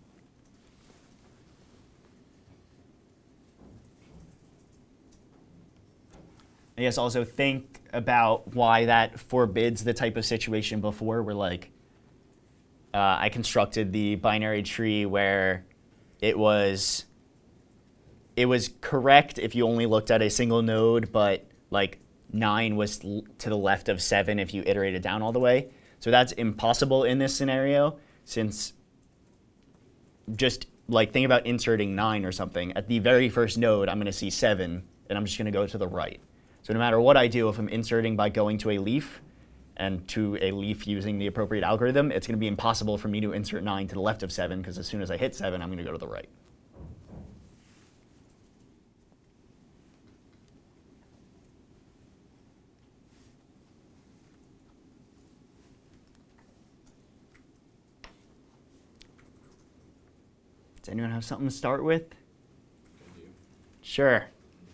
I guess also think about why that forbids the type of situation before where like uh, I constructed the binary tree where it was it was correct if you only looked at a single node, but like nine was l to the left of seven if you iterated down all the way. So that's impossible in this scenario, since just like think about inserting nine or something. At the very first node, I'm going to see seven, and I'm just going to go to the right. So no matter what I do, if I'm inserting by going to a leaf and to a leaf using the appropriate algorithm, it's going to be impossible for me to insert nine to the left of seven, because as soon as I hit seven, I'm going to go to the right. Does anyone have something to start with? Sure.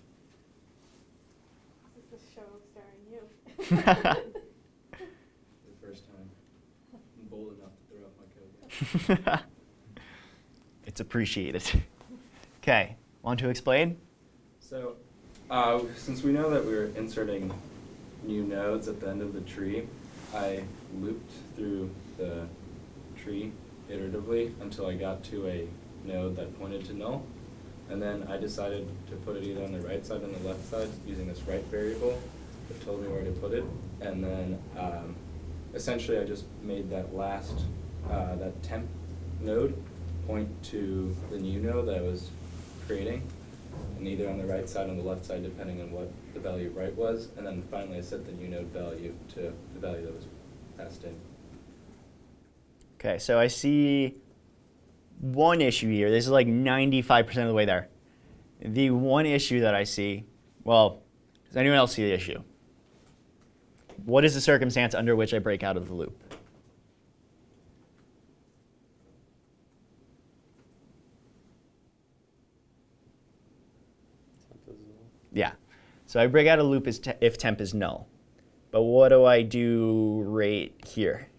This is the show starring you. The first time I'm bold enough to throw out my code. It's appreciated. Okay, want to explain? So, uh, since we know that we were inserting new nodes at the end of the tree, I looped through the tree iteratively until I got to a node that pointed to null. And then I decided to put it either on the right side or on the left side using this right variable that told me where to put it. And then um, essentially I just made that last, uh, that temp node point to the new node that I was creating, and either on the right side or on the left side depending on what the value of right was. And then finally I set the new node value to the value that was passed in. Okay, so I see one issue here. This is like ninety-five percent of the way there. The one issue that I see, well, does anyone else see the issue? what is the circumstance under which I break out of the loop? Temp is null. Yeah. So I break out of the loop is te if temp is null. But what do I do right here?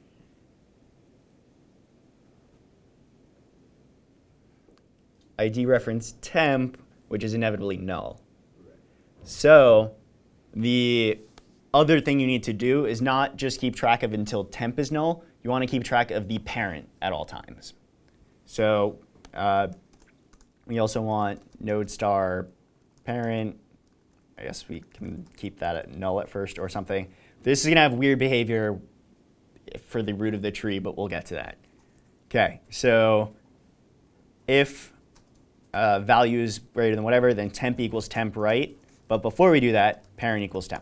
I dereference temp, which is inevitably null. So the other thing you need to do is not just keep track of until temp is null. You want to keep track of the parent at all times. So uh, we also want node star parent. I guess we can keep that at null at first or something. This is going to have weird behavior for the root of the tree, but we'll get to that. OK, so if uh, value is greater than whatever, then temp equals temp right. But before we do that, parent equals temp.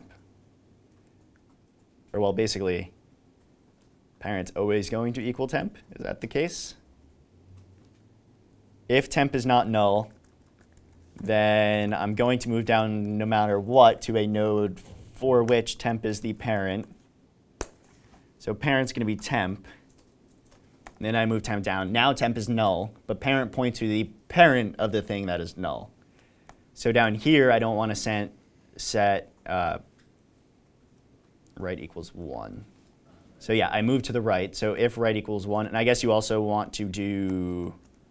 Or well, basically, parent's always going to equal temp. Is that the case? If temp is not null, then I'm going to move down no matter what to a node for which temp is the parent. So parent's going to be temp. And then I move temp down. Now temp is null, but parent points to the parent of the thing that is null. So down here, I don't want to set, set uh, right equals one. So yeah, I move to the right. So if right equals one, and I guess you also want to do,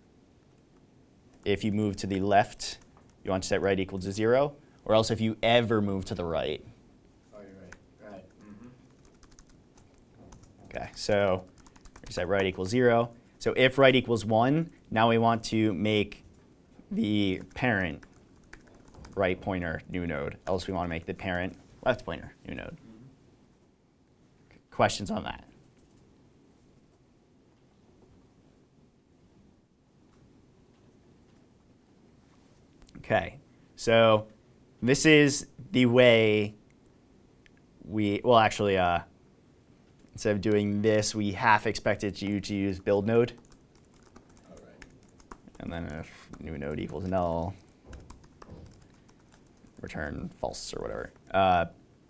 if you move to the left, you want to set right equal to zero, or else if you ever move to the right. Oh, you're right. Right. Mm-hmm. Okay, so we set right equals zero. So if right equals one, now we want to make the parent right pointer new node, else we want to make the parent left pointer new node. Mm-hmm. Questions on that? Okay, so this is the way we, well actually, uh, instead of doing this, we half expected you to use build node. All right. And then if new node equals null, return false or whatever. Uh,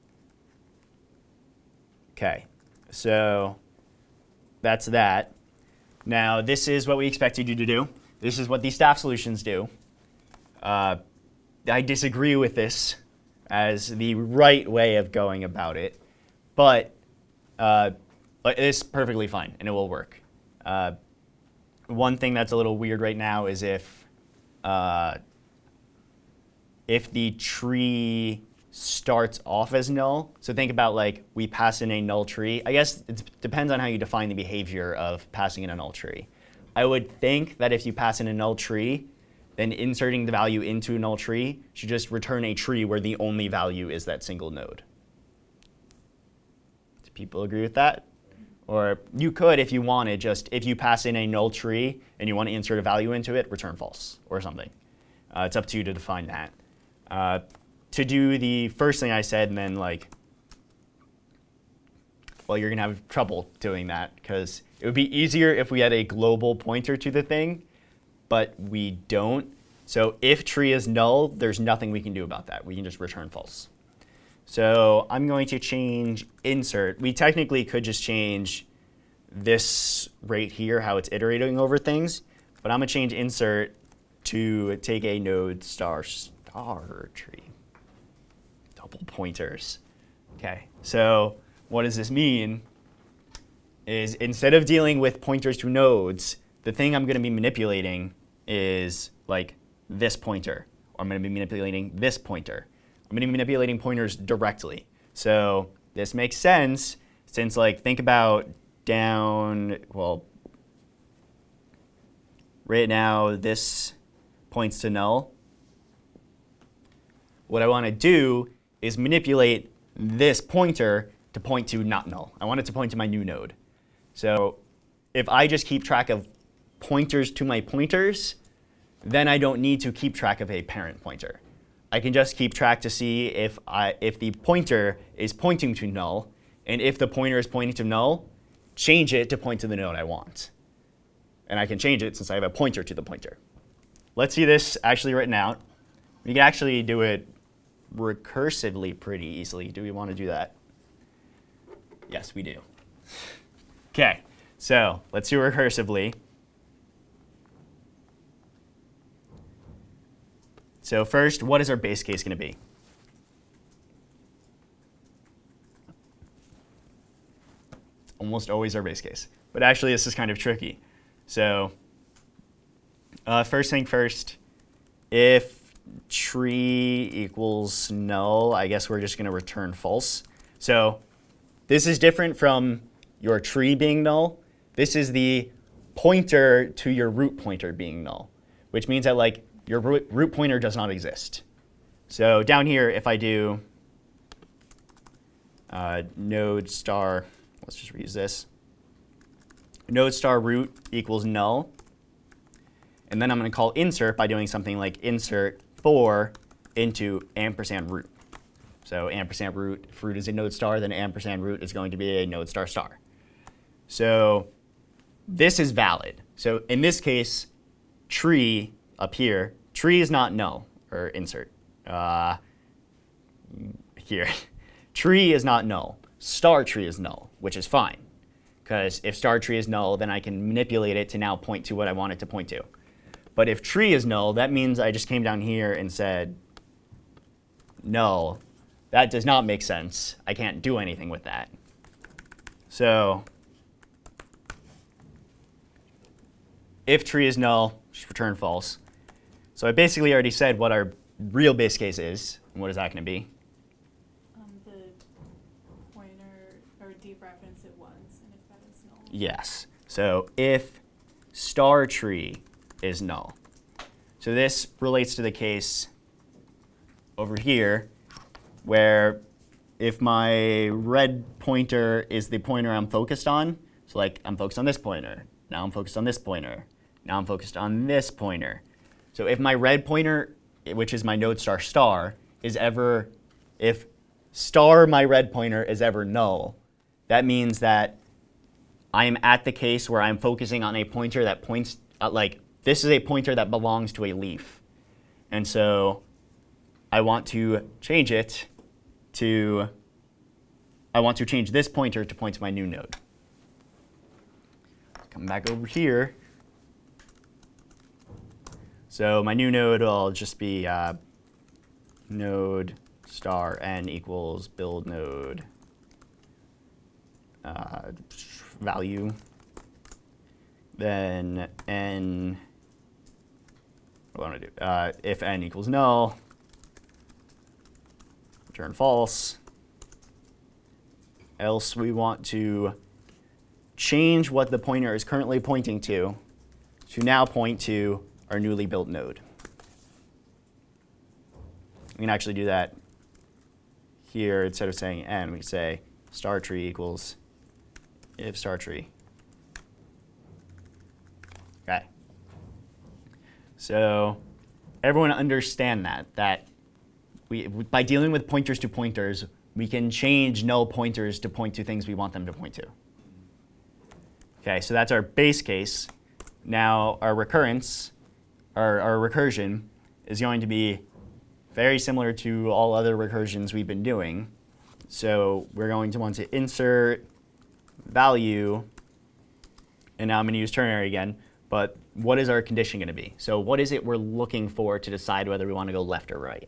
okay, so that's that. Now this is what we expected you to do. This is what the staff solutions do. Uh, I disagree with this as the right way of going about it, but uh, it's perfectly fine and it will work. Uh, one thing that's a little weird right now is if uh, if the tree starts off as null. So think about like we pass in a null tree. I guess it depends on how you define the behavior of passing in a null tree. I would think that if you pass in a null tree, then inserting the value into a null tree should just return a tree where the only value is that single node. Do people agree with that? Or you could, if you wanted, just if you pass in a null tree and you want to insert a value into it, return false or something. Uh, it's up to you to define that. Uh, to do the first thing I said and then like, well, you're going to have trouble doing that because it would be easier if we had a global pointer to the thing, but we don't. So if tree is null, there's nothing we can do about that. We can just return false. So I'm going to change insert. We technically could just change this right here, how it's iterating over things, but I'm going to change insert to take a node star star tree. Double pointers. Okay, so what does this mean is instead of dealing with pointers to nodes, the thing I'm going to be manipulating is like this pointer, or I'm going to be manipulating this pointer. I'm going to be manipulating pointers directly. So this makes sense since like think about down, well, right now this points to null. What I want to do is manipulate this pointer to point to not null. I want it to point to my new node. So if I just keep track of pointers to my pointers, then I don't need to keep track of a parent pointer. I can just keep track to see if, I, if the pointer is pointing to null, and if the pointer is pointing to null, change it to point to the node I want. And I can change it since I have a pointer to the pointer. Let's see this actually written out. We can actually do it recursively pretty easily. Do we want to do that? Yes, we do. Okay, so let's do it recursively. So first, what is our base case going to be? Almost always our base case. But actually, this is kind of tricky. So uh, first thing first, if tree equals null, I guess we're just going to return false. So this is different from your tree being null. This is the pointer to your root pointer being null, which means that like your root, root pointer does not exist. So down here, if I do uh, node star, let's just reuse this, node star root equals null. And then I'm going to call insert by doing something like insert four into ampersand root. So ampersand root, if root is a node star, then ampersand root is going to be a node star star. So this is valid. So in this case, tree up here, tree is not null, or insert. Uh, here, tree is not null. Star tree is null, which is fine. Because if star tree is null, then I can manipulate it to now point to what I want it to point to. But if tree is null, that means I just came down here and said null. That does not make sense. I can't do anything with that. So if tree is null, just return false. So I basically already said what our real base case is. And what is that going to be? Um, the pointer or dereference it once, and if that is null. Yes. So if star tree is null. So this relates to the case over here where if my red pointer is the pointer I'm focused on, so like I'm focused on this pointer, now I'm focused on this pointer, now I'm focused on this pointer. So if my red pointer, which is my node star star, is ever, if star my red pointer is ever null, that means that I am at the case where I'm focusing on a pointer that points, at like, this is a pointer that belongs to a leaf. And so I want to change it to, I want to change this pointer to point to my new node. Come back over here. So my new node will just be uh, node star n equals build node uh, value. Then n, what do I want to do? Uh, if n equals null, return false. Else we want to change what the pointer is currently pointing to to now point to our newly built node. We can actually do that here. Instead of saying n, we can say star tree equals if star tree. Okay. So everyone understand that, that we, by dealing with pointers to pointers, we can change null pointers to point to things we want them to point to. Okay, so that's our base case. Now our recurrence, our, our recursion, is going to be very similar to all other recursions we've been doing. So we're going to want to insert value, and now I'm going to use ternary again, but what is our condition going to be? So what is it we're looking for to decide whether we want to go left or right?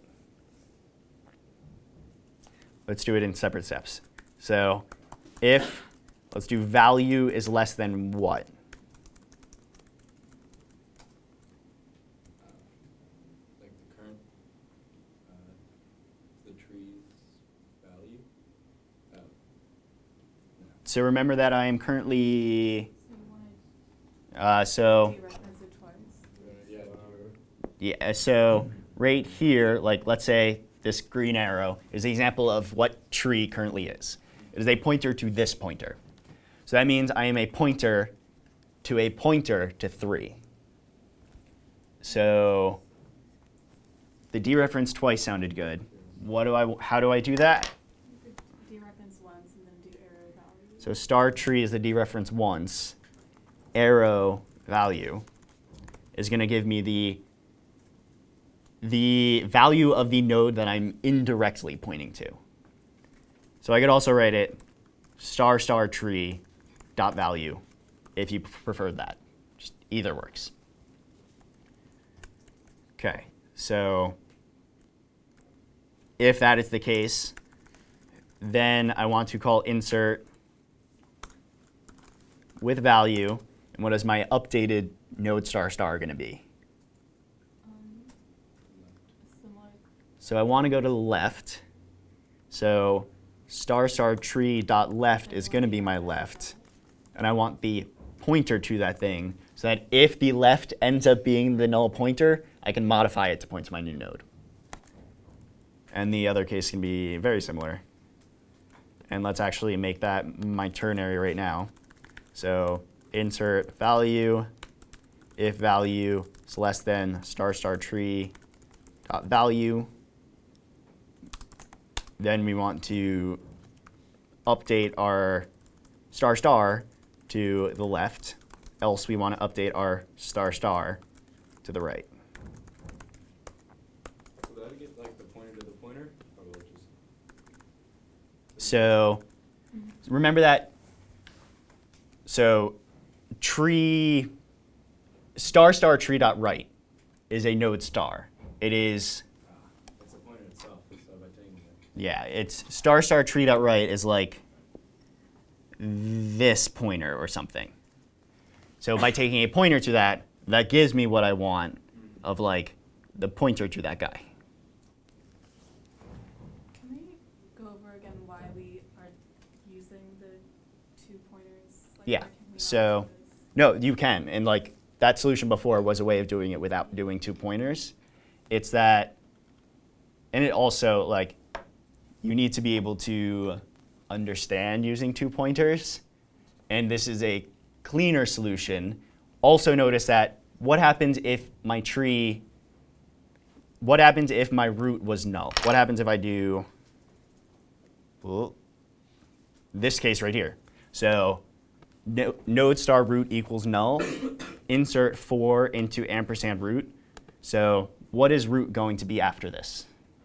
Let's do it in separate steps. So if, let's do value is less than what? Like the current, uh, the tree's value? Oh. No. So remember that I am currently, So you want uh, so, to dereference it twice. Uh, yeah, yeah, so right here, like let's say this green arrow is the example of what tree currently is. It is a pointer to this pointer. So that means I am a pointer to a pointer to three. So the dereference twice sounded good. What do I, how do I do that? You could dereference once and then do arrow value. So star tree is the dereference once. Arrow value is going to give me the the value of the node that I'm indirectly pointing to. So I could also write it star star tree dot value if you prefer that. Just either works. Okay, so if that is the case, then I want to call insert with value. And what is my updated node star star going to be? Um, similar. So I want to go to the left. So star star tree dot left is going to be my left. And I want the pointer to that thing so that if the left ends up being the null pointer, I can modify it to point to my new node. And the other case can be very similar. And let's actually make that my ternary right now. So insert value if value is less than star star tree dot value. Then we want to update our star star to the left, else we want to update our star star to the right. Will that get like the pointer to the pointer, or will it just? So remember that, so tree, star star tree dot right is a node star. It is, It's the pointer itself, so by taking it. yeah, it's star star tree dot right is like this pointer or something. So by taking a pointer to that, that gives me what I want of like the pointer to that guy. Can we go over again why we are using the two pointers? Like, Yeah, why can we not so- do this? No, you can. And like that solution before was a way of doing it without doing two pointers. It's that, and it also like, you need to be able to understand using two pointers. And this is a cleaner solution. Also notice that what happens if my tree, what happens if my root was null? What happens if I do, well, this case right here? So no, node star root equals null, insert four into ampersand root. So what is root going to be after this?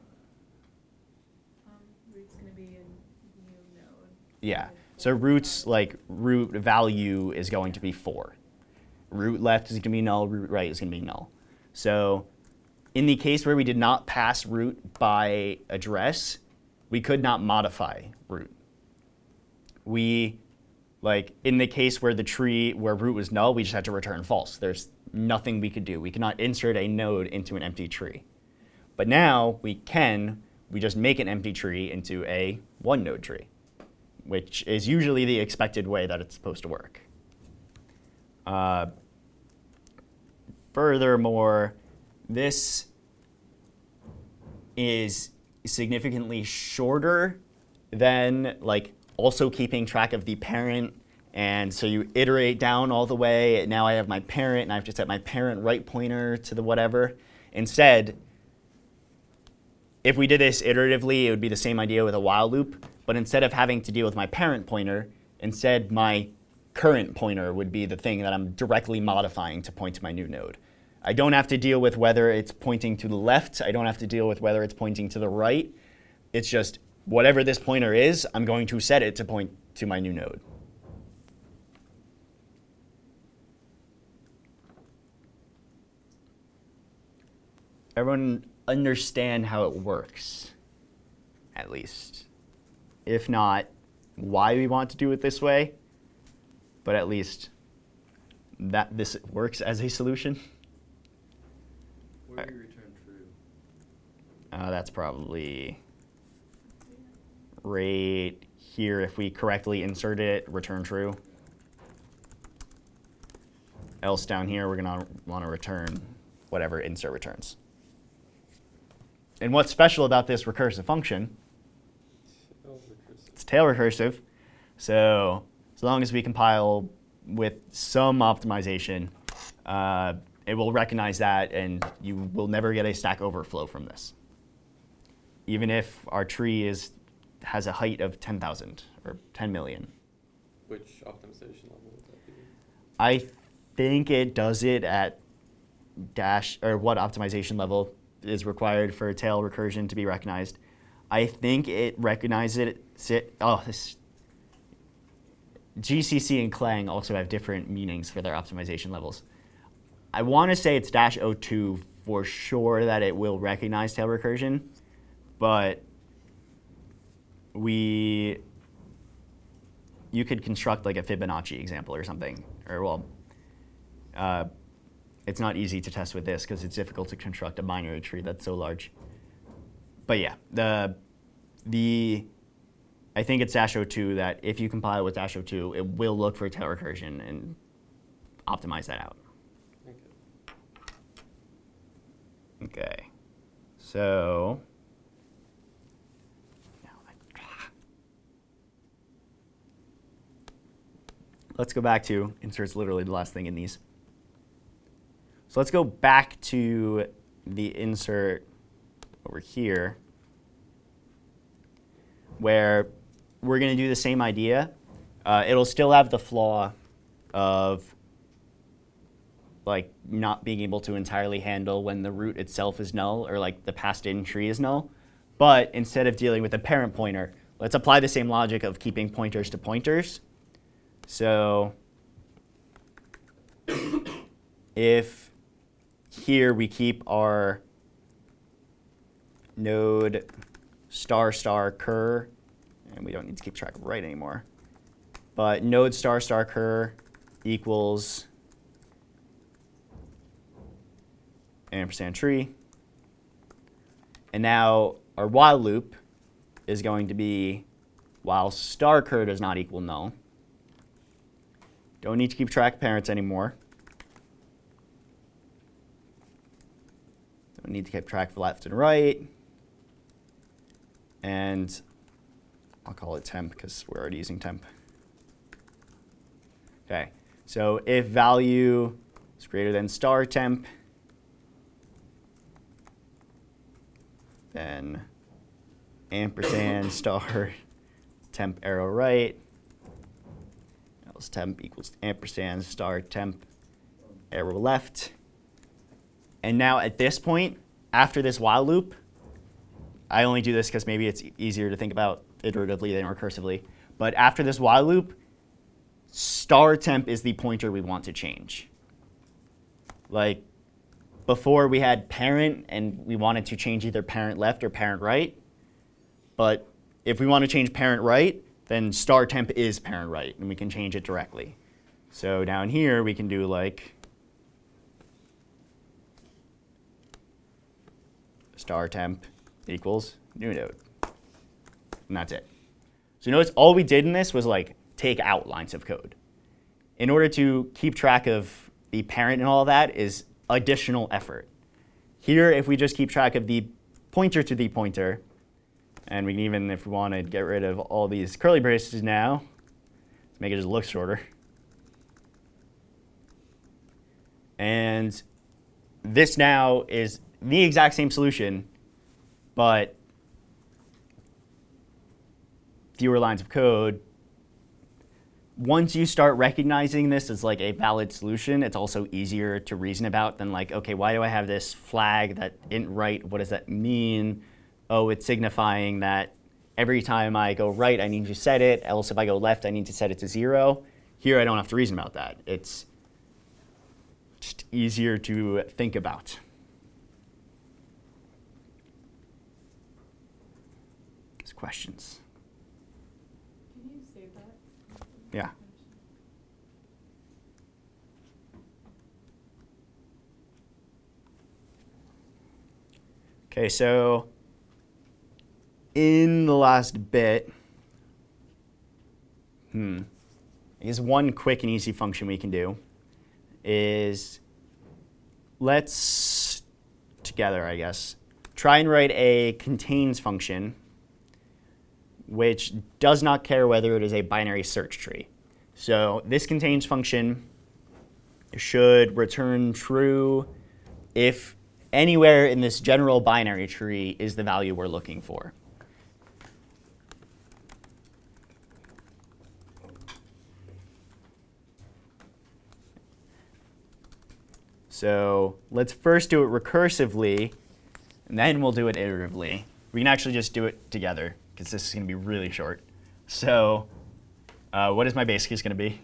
Um, root's gonna be a new node. Yeah, with so four root's nodes. like root value is going to be four. Root left is going to be null, root right is going to be null. So in the case where we did not pass root by address, we could not modify root. We, like in the case where the tree, where root was null, we just had to return false. There's nothing we could do. We cannot insert a node into an empty tree. But now we can, we just make an empty tree into a one node tree, which is usually the expected way that it's supposed to work. Uh, furthermore, this is significantly shorter than like also keeping track of the parent. And so you iterate down all the way. Now I have my parent, and I have to set my parent right pointer to the whatever. Instead, if we did this iteratively, it would be the same idea with a while loop. But instead of having to deal with my parent pointer, instead my current pointer would be the thing that I'm directly modifying to point to my new node. I don't have to deal with whether it's pointing to the left. I don't have to deal with whether it's pointing to the right. It's just whatever this pointer is, I'm going to set it to point to my new node. Everyone understand how it works, at least. If not, why we want to do it this way, but at least that this works as a solution. Where do you return true? Uh, that's probably right here. If we correctly insert it, return true. Else down here, we're going to want to return whatever insert returns. And what's special about this recursive function, Oh, recursive. it's tail recursive. So as long as we compile with some optimization, uh, it will recognize that, and you will never get a Stack Overflow from this. Even if our tree is has a height of ten thousand or ten million. Which optimization level would that be? I think it does it at dash, or what optimization level is required for tail recursion to be recognized. I think it recognizes it, sit, oh, this, G C C and Clang also have different meanings for their optimization levels. I want to say it's dash oh two for sure that it will recognize tail recursion, but we, you could construct like a Fibonacci example or something, or well, uh, it's not easy to test with this because it's difficult to construct a binary tree that's so large. But yeah, the, the, I think it's dash oh two that if you compile with dash oh two, it will look for tail recursion and optimize that out. Okay, so now I, let's go back to insert's literally the last thing in these. So let's go back to the insert over here, where we're going to do the same idea. Uh, it'll still have the flaw of like not being able to entirely handle when the root itself is null or like the passed in tree is null. But instead of dealing with a parent pointer, let's apply the same logic of keeping pointers to pointers. So if here we keep our node star star cur, and we don't need to keep track of right anymore, but node star star cur equals ampersand tree. And now our while loop is going to be while star cur does not equal null. Don't need to keep track of parents anymore. Don't need to keep track of left and right. And I'll call it temp because we're already using temp. Okay, so if value is greater than star temp, then ampersand star temp arrow right, else temp equals ampersand star temp arrow left. And now at this point, after this while loop, I only do this because maybe it's easier to think about iteratively than recursively, but after this while loop, star temp is the pointer we want to change. Like, before we had parent and we wanted to change either parent left or parent right. But if we want to change parent right, then star temp is parent right and we can change it directly. So down here we can do like star temp equals new node. And that's it. So notice all we did in this was like take out lines of code. In order to keep track of the parent and all of that is additional effort. Here, if we just keep track of the pointer to the pointer, and we can even, if we want to get rid of all these curly braces now, let's make it just look shorter. And this now is the exact same solution, but fewer lines of code. Once you start recognizing this as like a valid solution, it's also easier to reason about than like, okay, why do I have this flag that isn't right? What does that mean? Oh, it's signifying that every time I go right, I need to set it. Else if I go left, I need to set it to zero. Here, I don't have to reason about that. It's just easier to think about. There's questions. Can you save that? Yeah. Okay, so in the last bit, hmm, I guess one quick and easy function we can do is let's, together I guess, try and write a contains function which does not care whether it is a binary search tree. So this contains function should return true if anywhere in this general binary tree is the value we're looking for. So let's first do it recursively, and then we'll do it iteratively. We can actually just do it together, because this is going to be really short. So Uh, what is my base case going to be?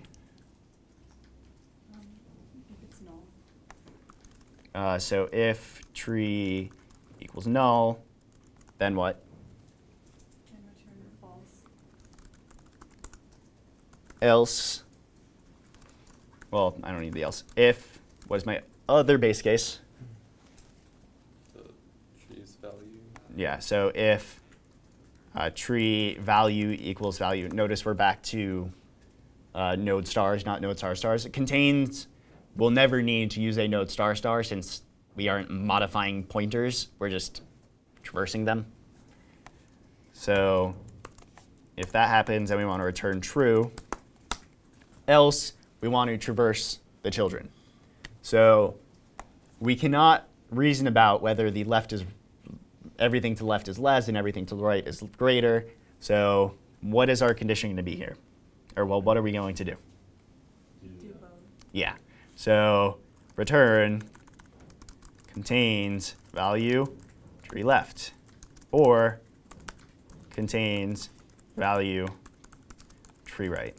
Um, if it's null. Uh, so if tree equals null, then what? And return false. Else, well, I don't need the else. If was my other base case. The tree's value. Yeah, so if uh, tree value equals value, notice we're back to uh, node stars, not node star stars. It contains, we'll never need to use a node star star since we aren't modifying pointers, we're just traversing them. So if that happens, then we want to return true. Else, we want to traverse the children. So we cannot reason about whether the left is, everything to the left is less and everything to the right is greater. So what is our condition going to be here? Or well, what are we going to do? Do both. Yeah. So return contains value tree left, or contains value tree right.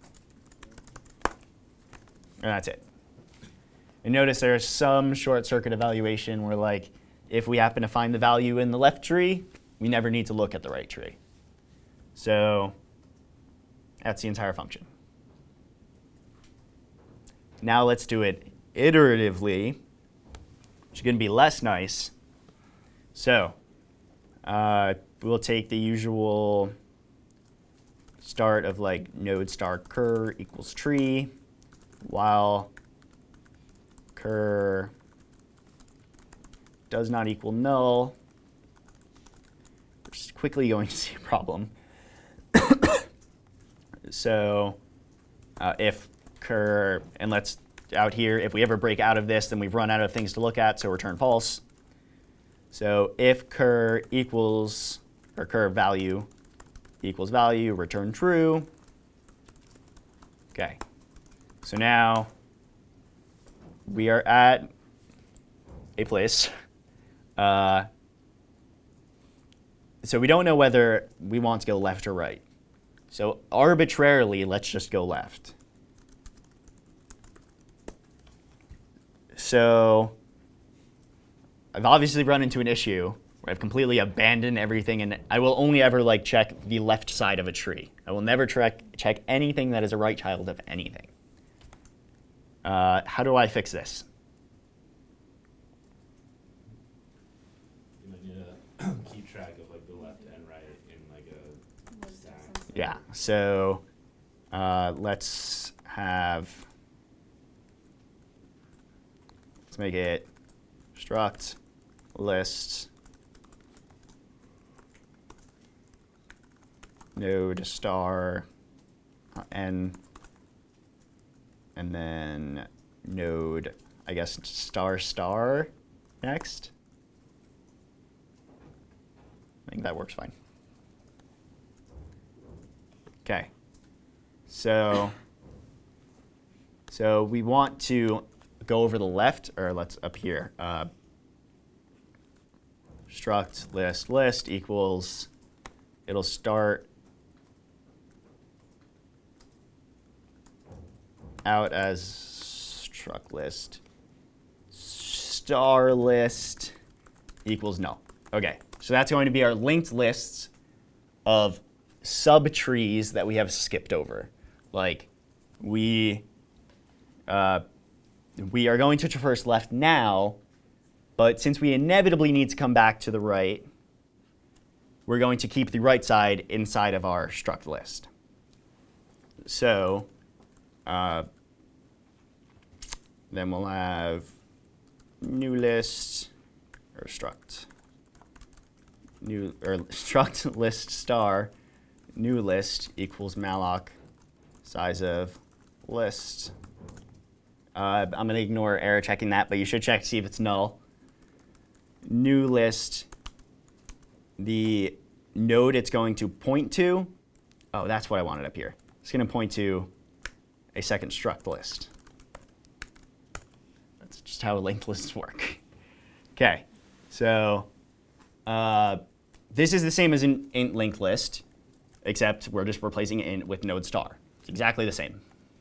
And that's it. And notice there's some short circuit evaluation where, like, if we happen to find the value in the left tree, we never need to look at the right tree. So that's the entire function. Now let's do it iteratively, which is going to be less nice. So uh, we'll take the usual start of like node star cur equals tree, while cur does not equal null. We're just quickly going to see a problem. So uh, if cur, and let's out here, if we ever break out of this, then we've run out of things to look at, so return false. So if cur equals, or cur value equals value, return true. Okay. So now we are at a place. Uh, so we don't know whether we want to go left or right. So arbitrarily, let's just go left. So I've obviously run into an issue where I've completely abandoned everything, and I will only ever like check the left side of a tree. I will never check check anything that is a right child of anything. Uh, how do I fix this? You might need to keep track of like the left and right in like a List of stack. something. Yeah, so uh, let's have, let's make it struct list node star uh, n, and then node, I guess, star star next. I think that works fine. Okay, so so we want to go over the left, or let's up here. Uh, struct list list equals, it'll start out as struct list star list equals null. Okay, so that's going to be our linked lists of subtrees that we have skipped over. Like we uh, we are going to traverse left now, but since we inevitably need to come back to the right, we're going to keep the right side inside of our struct list. So uh, then we'll have new list or struct new or struct list star new list equals malloc size of list. Uh, I'm going to ignore error checking that, but you should check to see if it's null. New list, the node it's going to point to, oh, that's what I wanted up here. It's going to point to a second struct list. That's just how linked lists work. Okay, so uh, this is the same as an int linked list, except we're just replacing int with node star. It's exactly the same.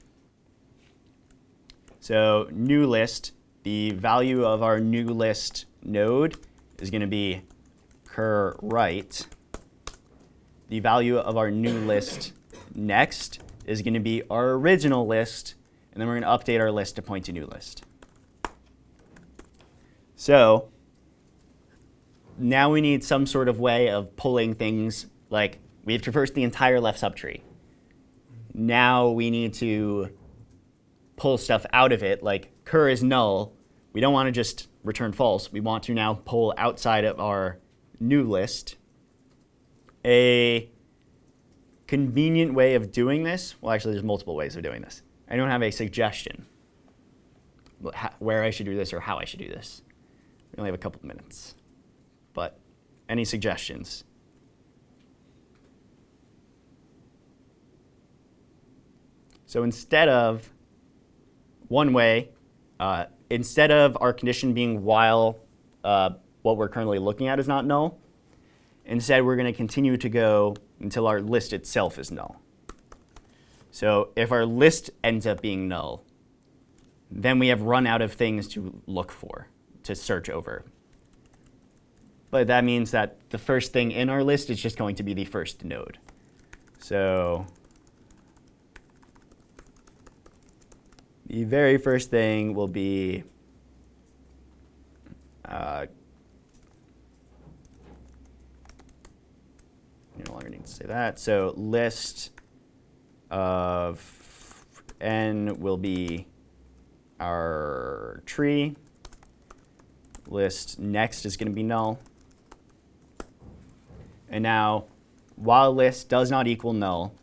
So new list, the value of our new list node is going to be cur right. The value of our new list next is going to be our original list, and then we're going to update our list to point to new list. So now we need some sort of way of pulling things, like we've traversed the entire left subtree. Now we need to pull stuff out of it, like cur is null. We don't want to just return false. We want to now pull outside of our new list. A convenient way of doing this, well, actually, there's multiple ways of doing this. I don't have a suggestion where I should do this or how I should do this. We only have a couple of minutes. But any suggestions? So instead of one way, uh, instead of our condition being while uh, what we're currently looking at is not null, instead we're going to continue to go until our list itself is null. So if our list ends up being null, then we have run out of things to look for, to search over. But that means that the first thing in our list is just going to be the first node. So the very first thing will be uh, you no longer need to say that. So list of n will be our tree. List next is going to be null. And now, while list does not equal null,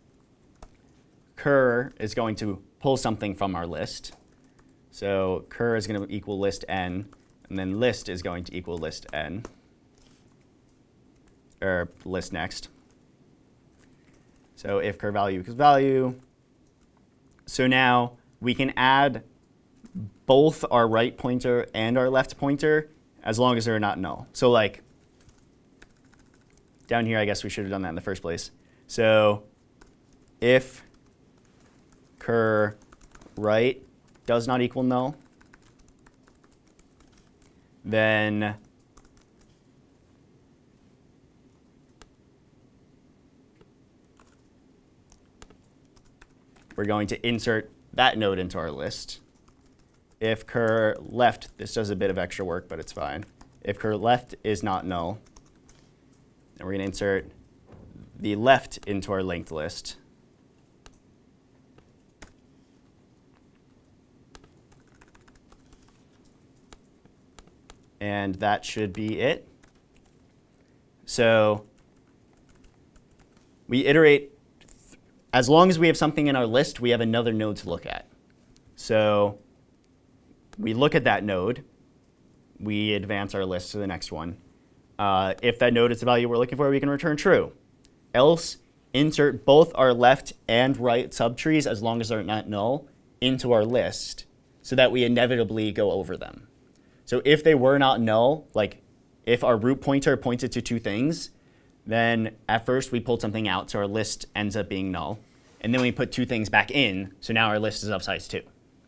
cur is going to pull something from our list. So cur is going to equal list n, and then list is going to equal list n, or list next. So if cur value equals value, so now we can add both our right pointer and our left pointer as long as they're not null. So like down here, I guess we should have done that in the first place. So if cur right does not equal null, then we're going to insert that node into our list. If cur left, this does a bit of extra work, but it's fine. If cur left is not null, then we're going to insert the left into our linked list. And that should be it. So we iterate, as long as we have something in our list, we have another node to look at. So we look at that node, we advance our list to the next one. Uh, if that node is the value we're looking for, we can return true. Else, insert both our left and right subtrees, as long as they're not null, into our list so that we inevitably go over them. So if they were not null, like if our root pointer pointed to two things, then at first we pulled something out, so our list ends up being null. And then we put two things back in, so now our list is of size two.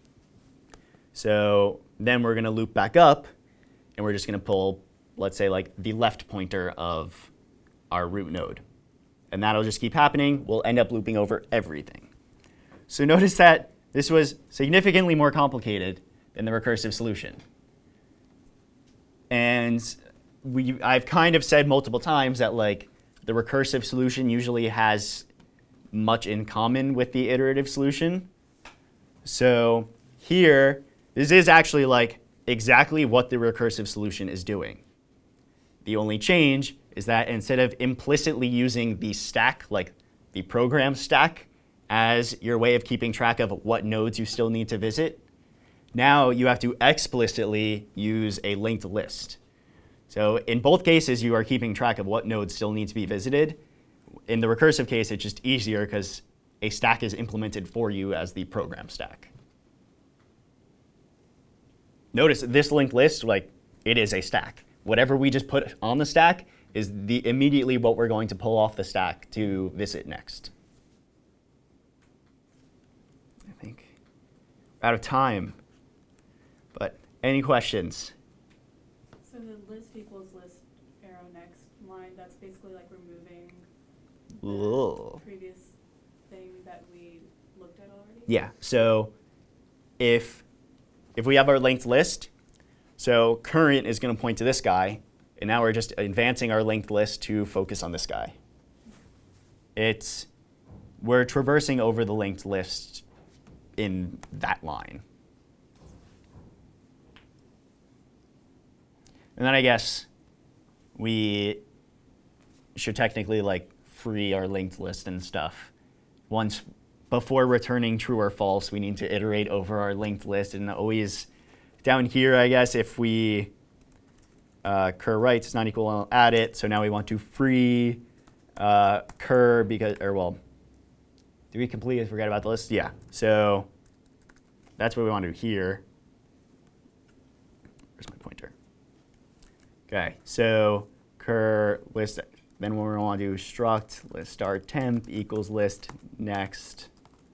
So then we're going to loop back up, and we're just going to pull, let's say, like the left pointer of our root node. And that'll just keep happening. We'll end up looping over everything. So notice that this was significantly more complicated than the recursive solution. And we, I've kind of said multiple times that like the recursive solution usually has much in common with the iterative solution. So here, this is actually like exactly what the recursive solution is doing. The only change is that instead of implicitly using the stack, like the program stack, as your way of keeping track of what nodes you still need to visit, now you have to explicitly use a linked list. So in both cases, you are keeping track of what nodes still need to be visited. In the recursive case, it's just easier because a stack is implemented for you as the program stack. Notice this linked list, like it is a stack. Whatever we just put on the stack is the immediately what we're going to pull off the stack to visit next. out of time. But any questions? So the list equals list arrow next line, that's basically like removing the Ooh. previous thing that we looked at already? Yeah, so if if we have our linked list, so current is going to point to this guy, and now we're just advancing our linked list to focus on this guy. It's, we're traversing over the linked list in that line. And then I guess we should technically like free our linked list and stuff. Once, before returning true or false, we need to iterate over our linked list, and always down here, I guess, if we uh, cur writes is not equal, I'll add it. So now we want to free uh, cur because, or well, did we completely forget about the list? Yeah. So that's what we want to do here. Where's my pointer? Okay. So cur list. Then what we want to do is struct list star temp equals list next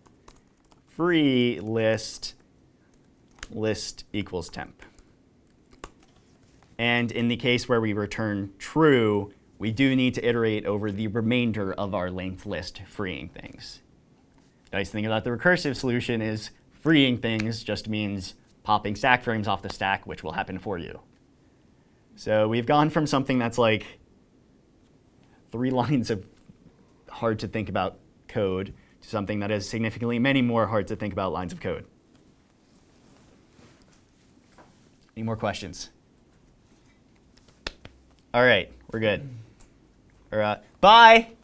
free list list equals temp. And in the case where we return true, we do need to iterate over the remainder of our linked list, freeing things. The nice thing about the recursive solution is freeing things just means popping stack frames off the stack, which will happen for you. So we've gone from something that's like three lines of hard to think about code to something that is significantly many more hard to think about lines of code. Any more questions? All right, we're good. All right, bye.